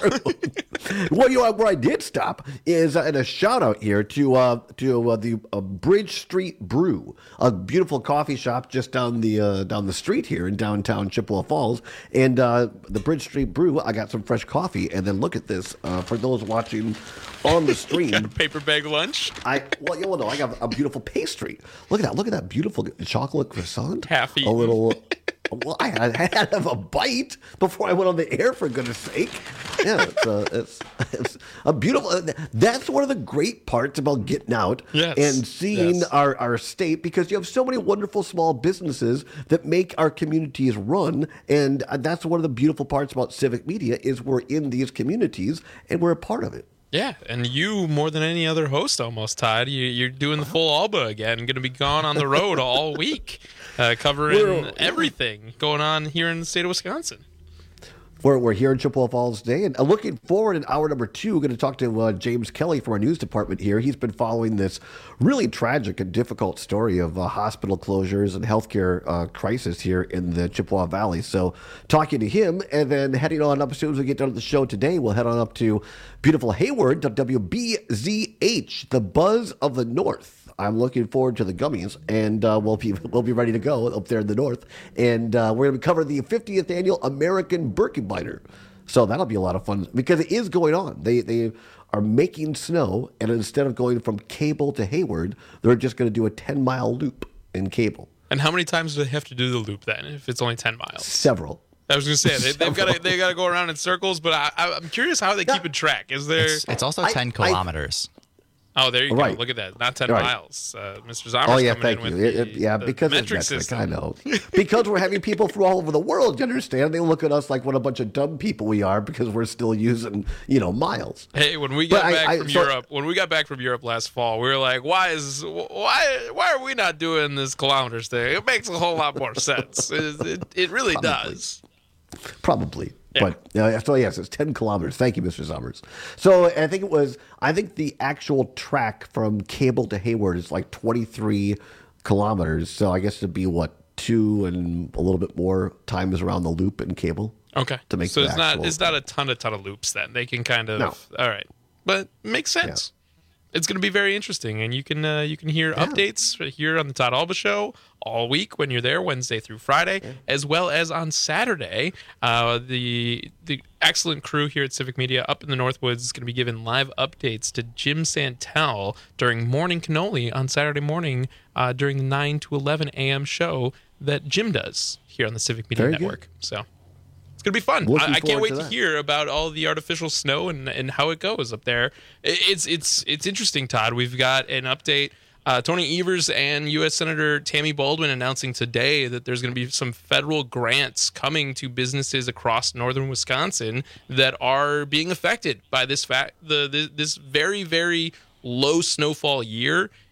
Well, you know, where I did stop is uh, in a shout out here to uh, to uh, the uh, Bridge Street Brew, a beautiful coffee shop just down the uh, down the street here in downtown Chippewa Falls. And uh, the Bridge Street Brew, I got some fresh coffee, and then look at this uh, for those watching on the stream. You got a paper bag lunch. I well, you know, no, I got a beautiful pastry. Look at that! Look at that beautiful chocolate croissant. Half eaten. A little. Well, I had, I had to have a bite before I went on the air, for goodness sake. Yeah, it's, uh, it's, it's a beautiful. That's one of the great parts about getting out yes. and seeing yes. our, our state, because you have so many wonderful small businesses that make our communities run. And that's one of the beautiful parts about Civic Media is we're in these communities and we're a part of it. Yeah, and you, more than any other host almost, Todd, you, you're doing the full Alba again, going to be gone on the road all week, uh, covering we're, everything going on here in the state of Wisconsin. We're, we're here in Chippewa Falls today, and looking forward in hour number two, we're going to talk to uh, James Kelly from our news department here. He's been following this really tragic and difficult story of uh, hospital closures and healthcare uh, crisis here in the Chippewa Valley. So talking to him, and then heading on up as soon as we get done with the show today, we'll head on up to beautiful Hayward, W B Z H, the Buzz of the North. I'm looking forward to the gummies, and uh, we'll be we'll be ready to go up there in the north. And uh, we're going to cover the fiftieth annual American Birkenbiner. So that'll be a lot of fun because it is going on. They they are making snow, and instead of going from Cable to Hayward, they're just going to do a ten mile loop in Cable. And how many times do they have to do the loop then? If it's only ten miles, several. I was going to say they, they've got to they got to go around in circles, but I, I'm curious how they keep in track. Is there? It's, it's also ten I, kilometers. I, Oh, there you right. go. Look at that. Not ten right. miles. Uh, Mister Zommers oh, yeah, coming thank in you. with It, the, yeah, the, because the it's metric metric, system. I know. Because we're having people from all over the world, you understand? They look at us like what a bunch of dumb people we are because we're still using, you know, miles. Hey, when we got but back I, I, from so, Europe, when we got back from Europe last fall, we were like, why is why why are we not doing this kilometers thing? It makes a whole lot more sense. It, it, it really Probably. does. Probably. Yeah. But uh, so yes, it's ten kilometers. Thank you, Mister Summers. So I think it was. I think the actual track from Cable to Hayward is like twenty-three kilometers. So I guess it'd be what two and a little bit more times around the loop in Cable. Okay. To make so the it's actual, not it's not a ton a ton of loops then. They can kind of no. all right, but makes sense. Yeah. It's going to be very interesting, and you can uh, you can hear yeah. updates here on the Todd Alba Show all week when you're there, Wednesday through Friday, yeah. as well as on Saturday. Uh, the the excellent crew here at Civic Media up in the Northwoods is going to be giving live updates to Jim Santel during Morning Cannoli on Saturday morning uh, during the nine to eleven a.m. show that Jim does here on the Civic Media very Network. Good. So. It's going to be fun. Looking I, I can't wait to, to hear about all the artificial snow and, and how it goes up there. It's it's it's interesting, Todd. We've got an update. Uh, Tony Evers and U S Senator Tammy Baldwin announcing today that there's going to be some federal grants coming to businesses across northern Wisconsin that are being affected by this fact. The, the this very very low snowfall year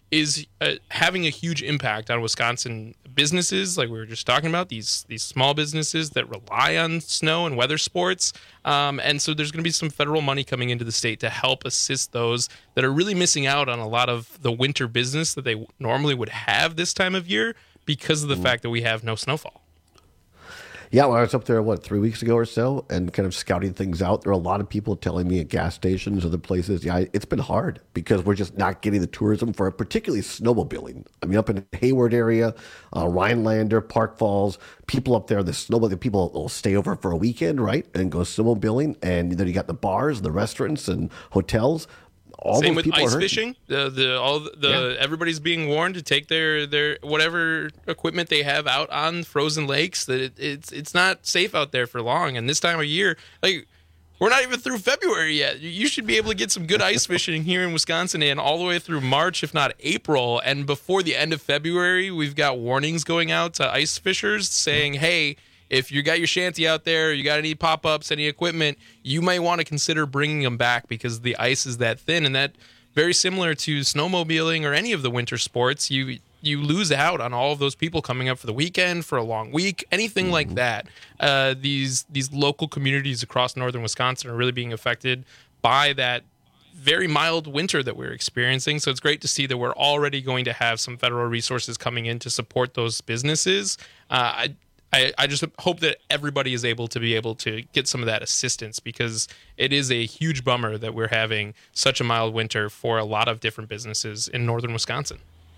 is uh, having a huge impact on Wisconsin businesses, like we were just talking about, these these small businesses that rely on snow and weather sports. Um, and so there's going to be some federal money coming into the state to help assist those that are really missing out on a lot of the winter business that they normally would have this time of year because of the mm. fact that we have no snowfall. Yeah, when I was up there, what, three weeks ago or so, and kind of scouting things out, there are a lot of people telling me at gas stations, other places, yeah, it's been hard because we're just not getting the tourism for it, particularly snowmobiling. I mean, up in the Hayward area, uh, Rhinelander, Park Falls, people up there, the snowmobiling people will stay over for a weekend, right, and go snowmobiling, and then you got the bars, the restaurants, and hotels. All Same those with people ice are fishing. The the all the, the Yeah. everybody's being warned to take their, their whatever equipment they have out on frozen lakes. That it, it's it's not safe out there for long. And this time of year, like we're not even through February yet. You should be able to get some good ice fishing here in Wisconsin and all the way through March, if not April. And before the end of February, we've got warnings going out to ice fishers saying, "Hey, if you got your shanty out there, you got any pop-ups, any equipment, you might want to consider bringing them back because the ice is that thin." And that, very similar to snowmobiling or any of the winter sports, you you lose out on all of those people coming up for the weekend, for a long week, anything mm-hmm. like that. Uh, these these local communities across northern Wisconsin are really being affected by that very mild winter that we're experiencing. So it's great to see that we're already going to have some federal resources coming in to support those businesses. Uh, I I, I just hope that everybody is able to be able to get some of that assistance because it is a huge bummer that we're having such a mild winter for a lot of different businesses in northern Wisconsin.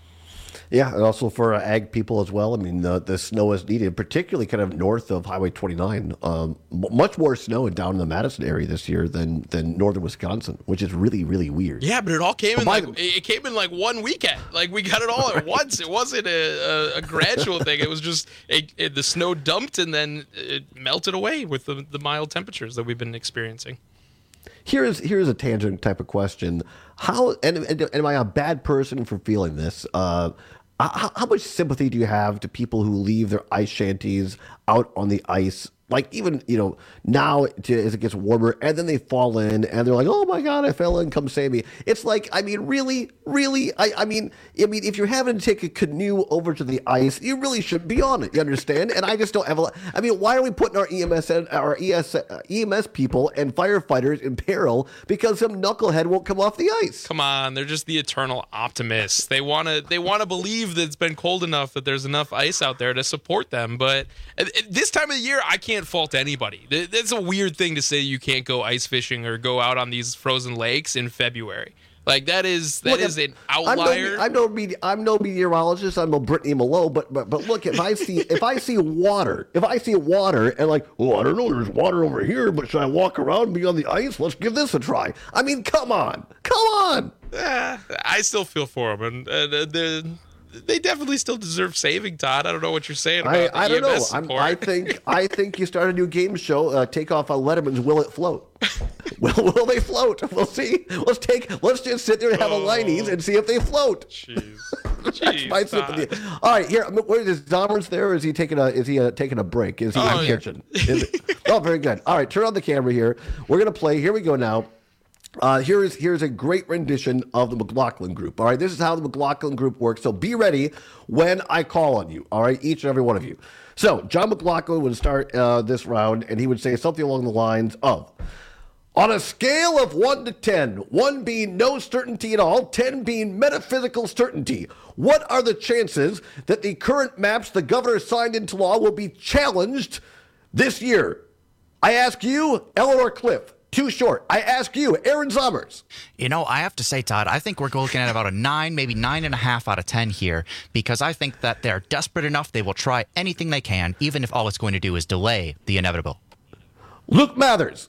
Yeah, and also for uh, ag people as well. I mean, the, the snow is needed, particularly kind of north of Highway twenty-nine. Um, m- much more snow down in the Madison area this year than than northern Wisconsin, which is really, really weird. Yeah, but it all came But in by like it came in like one weekend. Like we got it all at once. It wasn't a, a, a gradual thing. It was just a, it, the snow dumped and then it melted away with the, the mild temperatures that we've been experiencing. Here's here's a tangent type of question. How and, and, and am I a bad person for feeling this? Uh, how, how much sympathy do you have to people who leave their ice shanties out on the ice? Like even, you know, now to, as it gets warmer and then they fall in and they're like, oh my God, I fell in, come save me. It's like, I mean, really, really, I, I mean, I mean, if you're having to take a canoe over to the ice, you really shouldn't be on it. You understand? And I just don't have a lot. I mean, why are we putting our E M S, and our E S, uh, E M S people and firefighters in peril because some knucklehead won't come off the ice? Come on, they're just the eternal optimists. They want to they want to believe that it's been cold enough that there's enough ice out there to support them. But at, at this time of the year, I can't fault anybody. That's a weird thing to say. You can't go ice fishing or go out on these frozen lakes in February. Like that is that Look, is an I'm no, outlier. I'm no, mete- I'm no meteorologist. I'm no Brittany Malone. But but but look, if I see if I see water, if I see water and like, oh, I don't know, there's water over here, but should I walk around and be on the ice? Let's give this a try. I mean, come on, come on. Eh, I still feel for them, and uh, the. They definitely still deserve saving, Todd. I don't know what you're saying about I, the I don't E M S know. I'm, support. I think I think you start a new game show. Uh, take off on Letterman's Will It Float? will Will they float? We'll see. Let's take. Let's just sit there and have Oh. a lineys and see if they float. Jeez. That's Jeez, my Todd. sympathy. All right, here. Where is Zomer's there? Or is he taking a? Is he uh, taking a break? Is he Oh, in the yeah. kitchen? Is it? Oh, very good. All right, turn on the camera here. We're gonna play. Here we go now. Uh, here is here's a great rendition of the McLaughlin Group. All right, this is how the McLaughlin Group works. So be ready when I call on you. All right, each and every one of you. So John McLaughlin would start uh, this round, and he would say something along the lines of, on a scale of one to ten, one being no certainty at all, ten being metaphysical certainty, what are the chances that the current maps the governor signed into law will be challenged this year? I ask you, Eleanor Cliff. Too short. I ask you, Aaron Zommers. You know, I have to say, Todd, I think we're looking at about a nine, maybe nine and a half out of ten here, because I think that they're desperate enough they will try anything they can, even if all it's going to do is delay the inevitable. Luke Mathers.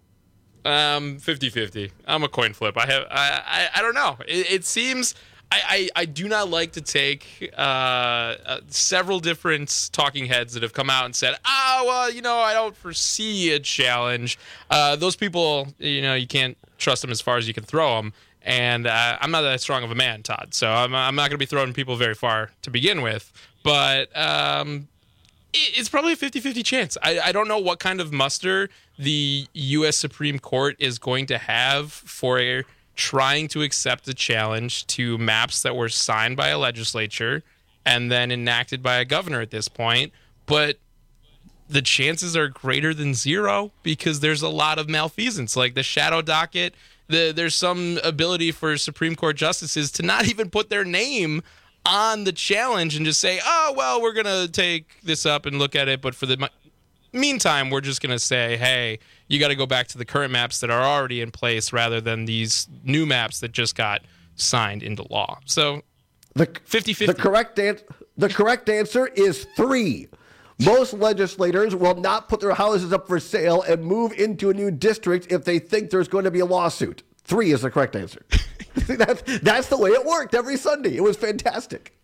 Um, fifty-fifty. I'm a coin flip. I have. I. I, I don't know. It, it seems. I, I, I do not like to take uh, uh, several different talking heads that have come out and said, oh, well, you know, I don't foresee a challenge. Uh, those people, you know, you can't trust them as far as you can throw them. And uh, I'm not that strong of a man, Todd. So I'm, I'm not going to be throwing people very far to begin with. But um, it, it's probably a fifty-fifty chance. I, I don't know what kind of muster the U S Supreme Court is going to have for a trying to accept a challenge to maps that were signed by a legislature and then enacted by a governor at this point. But the chances are greater than zero because there's a lot of malfeasance, like the shadow docket. The, there's some ability for Supreme Court justices to not even put their name on the challenge and just say, oh, well, we're going to take this up and look at it. But for the meantime, we're just going to say, hey, you got to go back to the current maps that are already in place rather than these new maps that just got signed into law. So the fifty-fifty. The correct, an- the correct answer is three. Most legislators will not put their houses up for sale and move into a new district if they think there's going to be a lawsuit. Three is the correct answer. that's, that's the way it worked every Sunday. It was fantastic.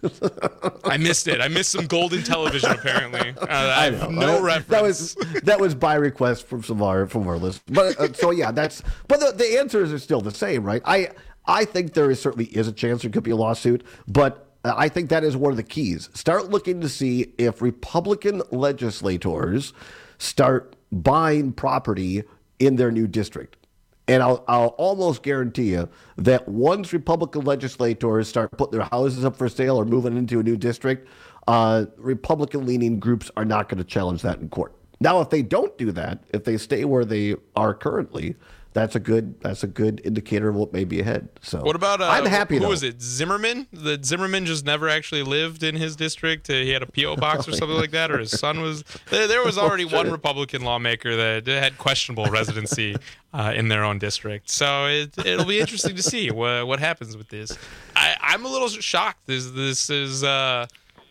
I missed it. I missed some golden television, apparently. Uh, I, I have no uh, reference. That was that was by request from some of our from our listeners. But uh, so yeah, that's. But the, the answers are still the same, right? I I think there is certainly is a chance there could be a lawsuit, but I think that is one of the keys. Start looking to see if Republican legislators start buying property in their new district. And I'll, I'll almost guarantee you that once Republican legislators start putting their houses up for sale or moving into a new district, uh, Republican-leaning groups are not going to challenge that in court. Now, if they don't do that, if they stay where they are currently, that's a good that's a good indicator of what may be ahead. So what about uh, I'm happy. Who though. was it? Zimmerman? The Zimmerman just never actually lived in his district. Uh, he had a P O box or something like that, or his son was. There, there was already one Republican lawmaker that had questionable residency uh, in their own district. So it, it'll be interesting to see what what happens with this. I, I'm a little shocked. This this is. Uh,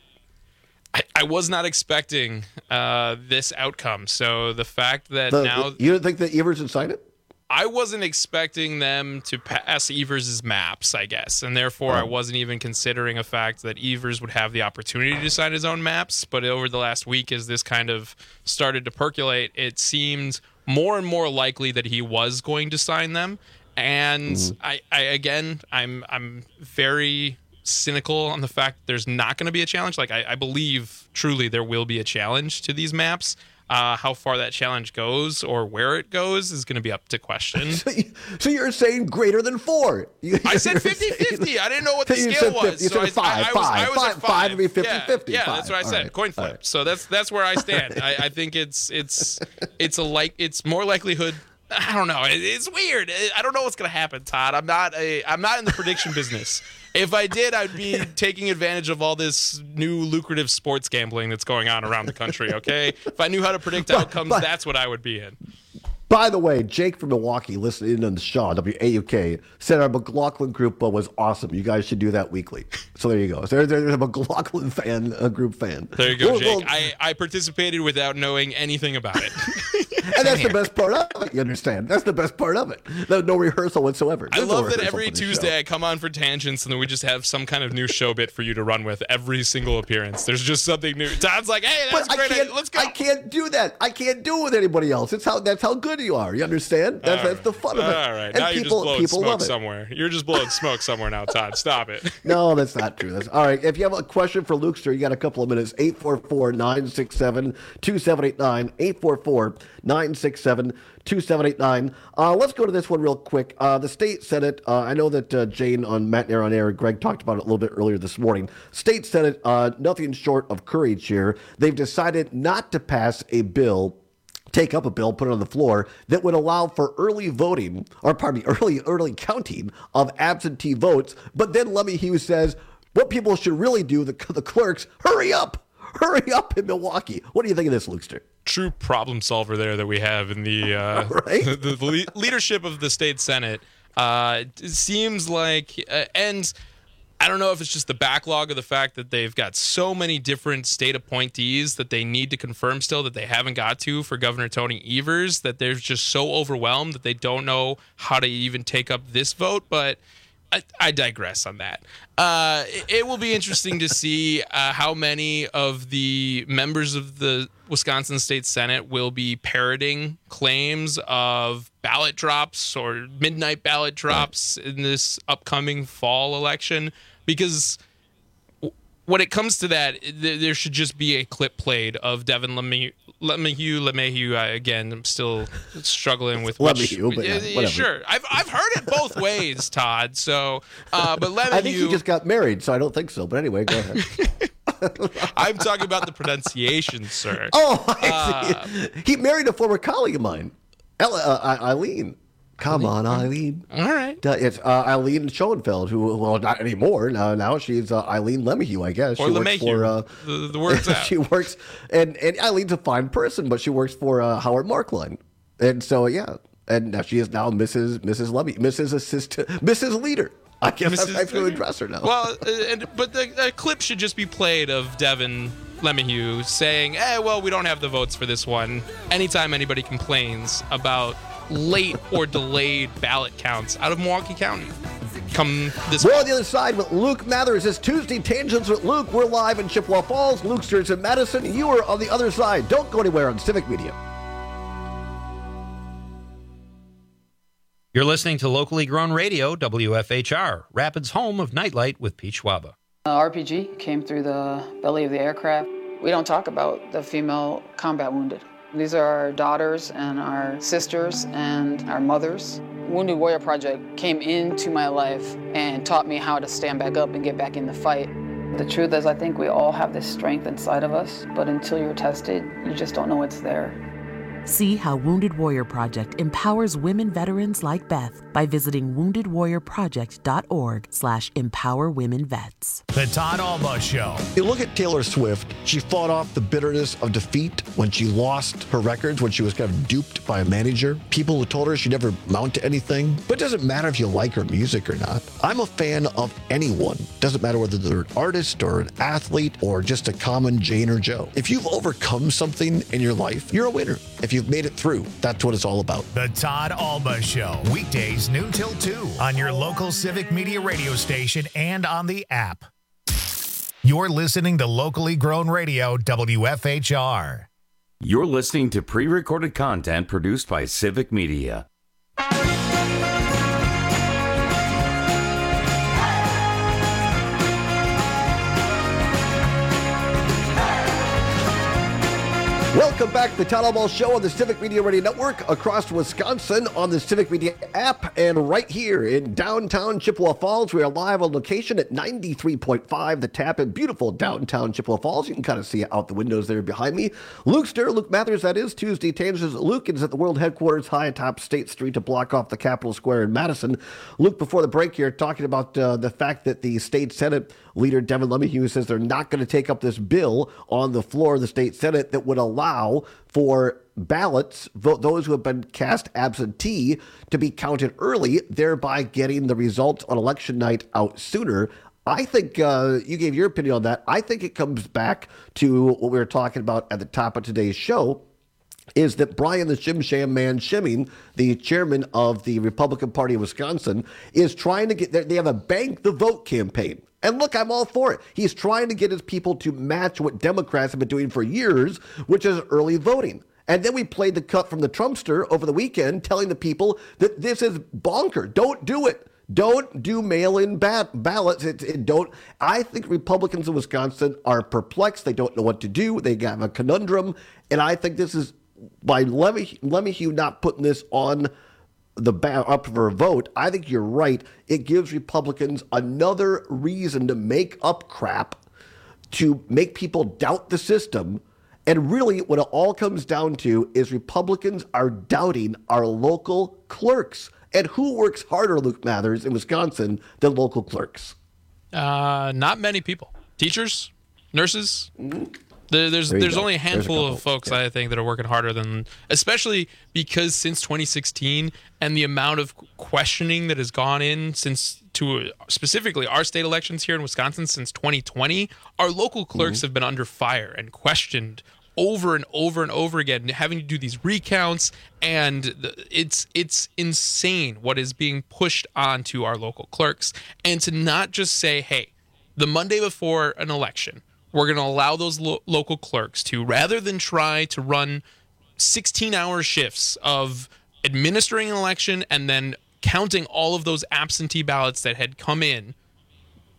I, I was not expecting uh, this outcome. So the fact that the, now you don't think that Evers would sign it? I wasn't expecting them to pass Evers' maps, I guess, and therefore I wasn't even considering a fact that Evers would have the opportunity to sign his own maps. But over the last week, as this kind of started to percolate, it seemed more and more likely that he was going to sign them. And mm-hmm. I, I, again, I'm, I'm very cynical on the fact that there's not going to be a challenge. Like I, I believe truly there will be a challenge to these maps. Uh, how far that challenge goes or where it goes is going to be up to question. so, you, so you're saying greater than four? You, I said fifty-fifty. I didn't know what the you scale said fifty, was. You so said I, five, I, I five, was, I was five, at five. five would be fifty-fifty. Yeah, yeah five. that's what I said. Right. Coin flip. Right. So that's that's where I stand. I, I think it's it's it's a like it's more likelihood. I don't know. It, it's weird. I don't know what's going to happen, Todd. I'm not a I'm not in the prediction business. If I did, I'd be taking advantage of all this new lucrative sports gambling that's going on around the country, okay? If I knew how to predict outcomes, but, that's what I would be in. By the way, Jake from Milwaukee, listening in on the show, W A U K, said our McLaughlin group was awesome. You guys should do that weekly. So there you go. So there, there's a McLaughlin fan, a group fan. There you go, we'll, Jake. We'll, I, I participated without knowing anything about it. And that's the best part of it, you understand? That's the best part of it. No, no rehearsal whatsoever. There's I love no that every Tuesday show. I come on for tangents and then we just have some kind of new show bit for you to run with every single appearance. There's just something new. Todd's like, hey, that's but great. I can't, Let's go. I can't do that. I can't do it with anybody else. It's how That's how good you are. You understand? That's, that's the fun of it. All right. And now people, you're just blowing people smoke love it. somewhere. You're just blowing smoke somewhere now, Todd. Stop it. No, that's not true. That's all right. If you have a question for Lukester, you got a couple of minutes. eight four four, nine six seven, two seven eight nine. eight four four, nine six seven, two seven eight nine. Uh, let's go to this one real quick. Uh, the state Senate, uh, I know that uh, Jane on Matt and Air on Air, Greg talked about it a little bit earlier this morning. State Senate, uh, nothing short of courage here. They've decided not to pass a bill take up a bill, put it on the floor, that would allow for early voting, or pardon me, early early counting of absentee votes. But then Lemmy Hughes says, what people should really do, the, the clerks, hurry up, hurry up in Milwaukee. What do you think of this, Lukester? True problem solver there that we have in the, uh, right? the, the le- leadership of the state Senate. Uh, it seems like, uh, and I don't know if it's just the backlog of the fact that they've got so many different state appointees that they need to confirm still that they haven't got to for Governor Tony Evers, that they're just so overwhelmed that they don't know how to even take up this vote. But I, I digress on that. Uh, it, it will be interesting to see uh, how many of the members of the Wisconsin State Senate will be parroting claims of ballot drops or midnight ballot drops in this upcoming fall election, because when it comes to that, th- there should just be a clip played of Devin LeMahieu. LeMahieu, LeMahieu. I, again, I'm still struggling with which. LeMahieu, but yeah, whatever. Sure, I've I've heard it both ways, Todd. So, uh, but LeMahieu. I think he just got married, so I don't think so. But anyway, go ahead. I'm talking about the pronunciation, sir. Oh, I Uh, see. He married a former colleague of mine, El- uh, Eileen. Come on, Eileen. All right. Uh, it's uh, Eileen Schoenfeld, who, well, not anymore. Now, now she's uh, Eileen LeMahieu, I guess. Or she works LeMahieu. for. Uh, the, the word's out. she works, and, and Eileen's a fine person, but she works for uh, Howard Markline. And so, yeah. And now she is now Missus Missus LeMahieu, Missus Assistant, Missus Leader. I guess Missus I have to address her now. Well, uh, and, but the, the clip should just be played of Devin LeMahieu saying, eh, well, we don't have the votes for this one. Anytime anybody complains about late or delayed ballot counts out of Milwaukee County, come this We're on the other side with Luke Mathers. It's Tuesday Tangents with Luke. We're live in Chippewa Falls. Luke Stearns in Madison. You are on the other side. Don't go anywhere on Civic Media. You're listening to locally grown radio, W F H R, Rapids' home of Nightlight with Pete Schwaba. Uh, R P G came through the belly of the aircraft. We don't talk about the female combat wounded. These are our daughters and our sisters and our mothers. Wounded Warrior Project came into my life and taught me how to stand back up and get back in the fight. The truth is, I think we all have this strength inside of us, but until you're tested, you just don't know it's there. See how Wounded Warrior Project empowers women veterans like Beth by visiting wounded warrior project dot org slash empower women vets. The Todd Alba Show. You look at Taylor Swift. She fought off the bitterness of defeat when she lost her records, when she was kind of duped by a manager. People who told her she'd never mount to anything. But it doesn't matter if you like her music or not. I'm a fan of anyone. Doesn't matter whether they're an artist or an athlete or just a common Jane or Joe. If you've overcome something in your life, you're a winner. If you've made it through, that's what it's all about. The Todd Alba Show. Weekdays noon till two on your local Civic Media radio station and on the app. You're listening to locally grown radio, W F H R. You're listening to pre-recorded content produced by Civic Media. Welcome back to the Todd Alba Show on the Civic Media Radio Network, across Wisconsin on the Civic Media app, and right here in downtown Chippewa Falls. We are live on location at ninety-three point five The Tap in beautiful downtown Chippewa Falls. You can kind of see it out the windows there behind me. Luke Stearns, Luke Mathers, that is Tuesday Tangents. Luke is at the world headquarters high atop State Street to block off the Capitol Square in Madison. Luke, before the break here, talking about uh, the fact that the state Senate leader, Devin LeMahieu, says they're not going to take up this bill on the floor of the state Senate that would allow for ballots, vote, those who have been cast absentee, to be counted early, thereby getting the results on election night out sooner. I think uh, you gave your opinion on that. I think it comes back to what we were talking about at the top of today's show, is that Brian the Shim Sham Man Shimming, the chairman of the Republican Party of Wisconsin, is trying to get, they have a bank the vote campaign. And look, I'm all for it. He's trying to get his people to match what Democrats have been doing for years, which is early voting. And then we played the cut from the Trumpster over the weekend telling the people that this is bonker. Don't do it. Don't do mail-in ba- ballots. It, it don't. I think Republicans in Wisconsin are perplexed. They don't know what to do. They have a conundrum. And I think this is, by LeMahieu not putting this on the ba- up for a vote, I think you're right. It gives Republicans another reason to make up crap, to make people doubt the system. And really, what it all comes down to is Republicans are doubting our local clerks. And who works harder, Luke Mathers, in Wisconsin than local clerks? Uh, not many people. Teachers, nurses. Mm-hmm. There, there's there there's go. only a handful a of folks, yeah. I think, that are working harder than, especially because since twenty sixteen and the amount of questioning that has gone in since to specifically our state elections here in Wisconsin since twenty twenty, our local clerks mm-hmm. have been under fire and questioned over and over and over again, having to do these recounts, and it's it's insane what is being pushed onto our local clerks. And to not just say, hey, the Monday before an election, we're going to allow those lo- local clerks to, rather than try to run sixteen-hour shifts of administering an election and then counting all of those absentee ballots that had come in,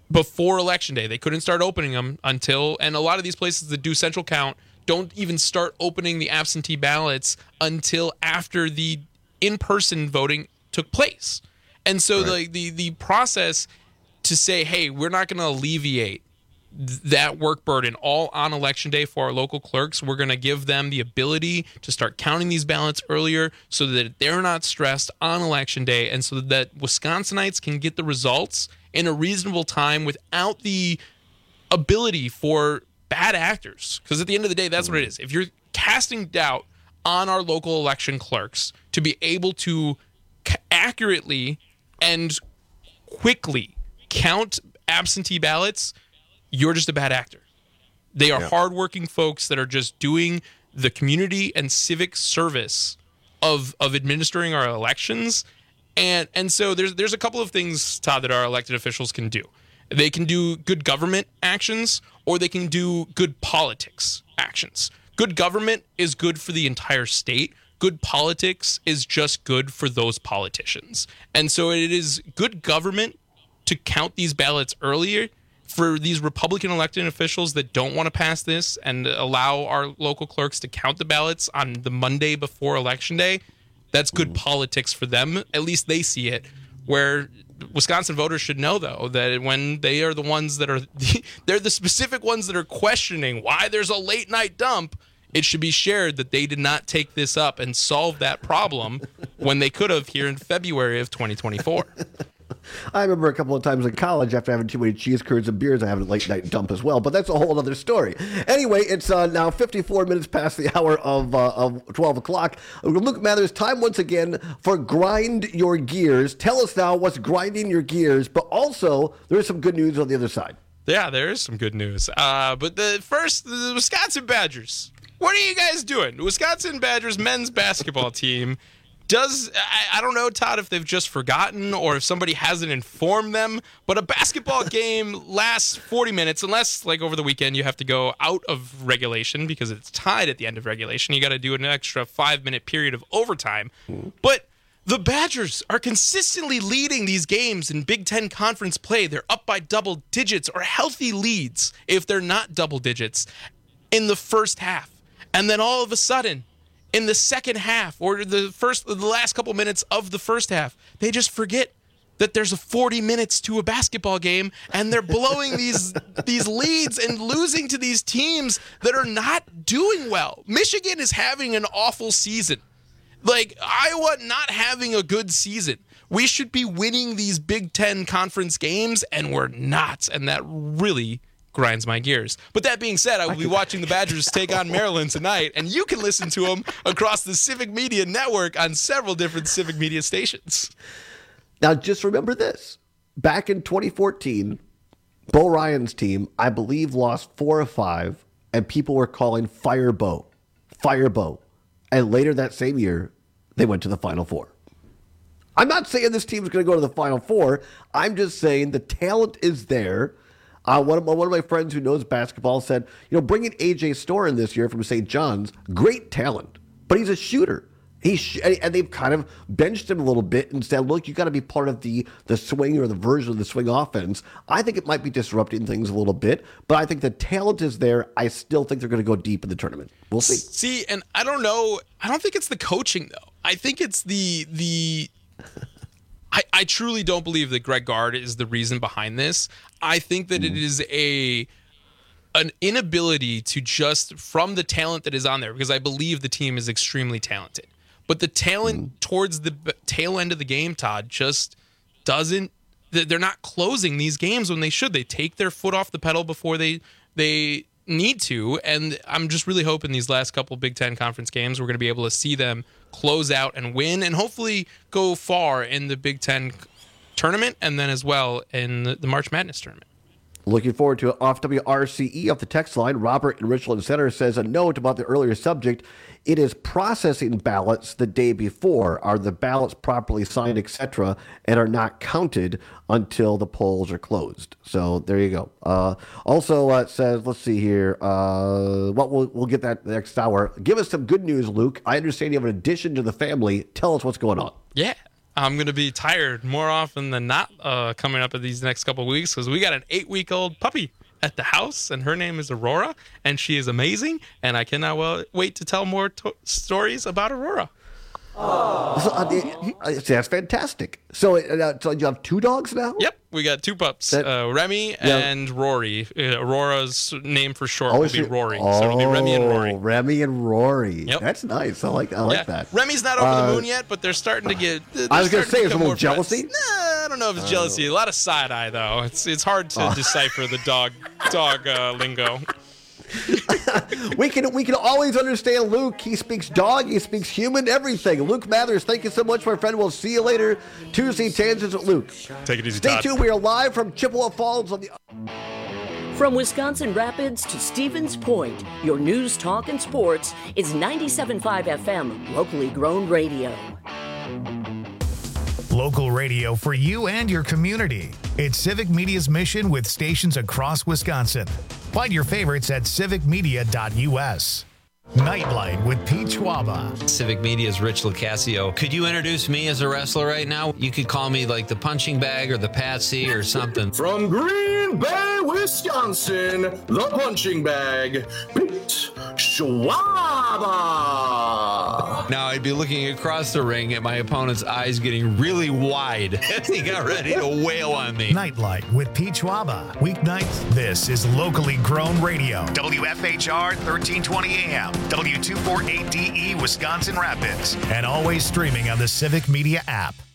before Election Day. They couldn't start opening them until, and a lot of these places that do central count don't even start opening the absentee ballots until after the in-person voting took place. And so right. the, the the process to say, hey, we're not going to alleviate th- that work burden all on Election Day for our local clerks. We're going to give them the ability to start counting these ballots earlier so that they're not stressed on Election Day, and so that Wisconsinites can get the results in a reasonable time without the ability for bad actors. Because at the end of the day, that's what it is. If you're casting doubt on our local election clerks to be able to c- accurately and quickly count absentee ballots, you're just a bad actor. They are yeah. hardworking folks that are just doing the community and civic service of of administering our elections. And and so there's there's a couple of things, Todd, that our elected officials can do. They can do good government actions, or they can do good politics actions. Good government is good for the entire state. Good politics is just good for those politicians. And so it is good government to count these ballots earlier for these Republican elected officials that don't want to pass this and allow our local clerks to count the ballots on the Monday before Election Day. That's good politics for them. At least they see it. Where Wisconsin voters should know, though, that when they are the ones that are, they're the specific ones that are questioning why there's a late night dump, it should be shared that they did not take this up and solve that problem when they could have here in February of twenty twenty-four. I remember a couple of times in college, after having too many cheese curds and beers, I have a late night dump as well. But that's a whole other story. Anyway, it's uh, now fifty-four minutes past the hour of uh, of twelve o'clock. Luke Mathers, time once again for Grind Your Gears. Tell us now what's grinding your gears, but also there's some good news on the other side. Yeah, there is some good news. Uh, but the first, the Wisconsin Badgers. What are you guys doing? The Wisconsin Badgers men's basketball team does, I, I don't know, Todd, if they've just forgotten or if somebody hasn't informed them, but a basketball game lasts forty minutes, unless, like, over the weekend you have to go out of regulation because it's tied at the end of regulation. You got to do an extra five-minute period of overtime. Mm. But the Badgers are consistently leading these games in Big Ten Conference play. They're up by double digits or healthy leads if they're not double digits in the first half. And then all of a sudden, in the second half or the first, the last couple minutes of the first half, they just forget that there's a forty minutes to a basketball game, and they're blowing these these leads and losing to these teams that are not doing well. Michigan is having an awful season. Like, Iowa not having a good season. We should be winning these Big Ten Conference games, and we're not. And that really grinds my gears. But that being said, I will be watching the Badgers take on Maryland tonight, and you can listen to them across the Civic Media Network on several different Civic Media stations. Now, just remember this. Back in twenty fourteen, Bo Ryan's team, I believe, lost four or five, and people were calling Fire Bo. Fire Bo. And later that same year, they went to the Final Four. I'm not saying this team is going to go to the Final Four. I'm just saying the talent is there. Uh, one, of my, one of my friends who knows basketball said, you know, bringing A J Storr in this year from Saint John's, great talent, but he's a shooter. He sh- and they've kind of benched him a little bit and said, look, you got to be part of the the swing or the version of the swing offense. I think it might be disrupting things a little bit, but I think the talent is there. I still think they're going to go deep in the tournament. We'll see. See, and I don't know. I don't think it's the coaching, though. I think it's the the. I, I truly don't believe that Greg Gard is the reason behind this. I think that mm. it is a an inability to just, from the talent that is on there, because I believe the team is extremely talented. But the talent mm. towards the tail end of the game, Todd, just doesn't, they're not closing these games when they should. They take their foot off the pedal before they they need to. And I'm just really hoping these last couple Big Ten Conference games, we're going to be able to see them close out and win and hopefully go far in the Big Ten tournament and then as well in the March Madness tournament. Looking forward to it. Off W R C E, off the text line, Robert in Richland Center says a note about the earlier subject. It is processing ballots the day before. Are the ballots properly signed, et cetera, and are not counted until the polls are closed. So there you go. Uh, also, uh, it says, let's see here. Uh, well, we'll we'll get that next hour. Give us some good news, Luke. I understand you have an addition to the family. Tell us what's going on. Yeah. I'm going to be tired more often than not uh, coming up in these next couple of weeks because we got an eight-week-old puppy at the house, and her name is Aurora, and she is amazing, and I cannot well wait to tell more to- stories about Aurora. Oh. So, uh, that's fantastic. So, uh, so you have two dogs now? Yep, we got two pups, that, uh, Remy yeah. and Rory. Uh, Aurora's name for short oh, will be it? Rory, oh, so it'll be Remy and Rory. Remy and Rory. Yep. That's nice. I like I like yeah. that. Remy's not over uh, the moon yet, but they're starting to get. I was going to say, is it more jealousy? Nah, I don't know if it's jealousy. A lot of side eye though. It's it's hard to oh. decipher the dog dog uh, lingo. we can we can always understand Luke. He speaks dog, he speaks human, everything. Luke Mathers, thank you so much, my friend. We'll see you later. Tuesday Tangents with Luke. Take it easy, Stay Todd. tuned. We are live from Chippewa Falls on the. From Wisconsin Rapids to Stevens Point, your news, talk, and sports is ninety-seven point five F M, locally grown radio. Local radio for you and your community. It's Civic Media's mission with stations across Wisconsin. Find your favorites at civic media dot U S. Nightlight with Pete Schwaba. Civic Media's Rich Lucasio. Could you introduce me as a wrestler right now? You could call me like the punching bag or the Patsy or something. From Green Bay, Wisconsin, the punching bag, Pete Schwaba. Now I'd be looking across the ring at my opponent's eyes getting really wide as he got ready to wail on me. Nightlight with Pete Schwaba. Weeknights, this is locally grown radio. W F H R thirteen twenty A M. W two forty-eight D E Wisconsin Rapids. And always streaming on the Civic Media app.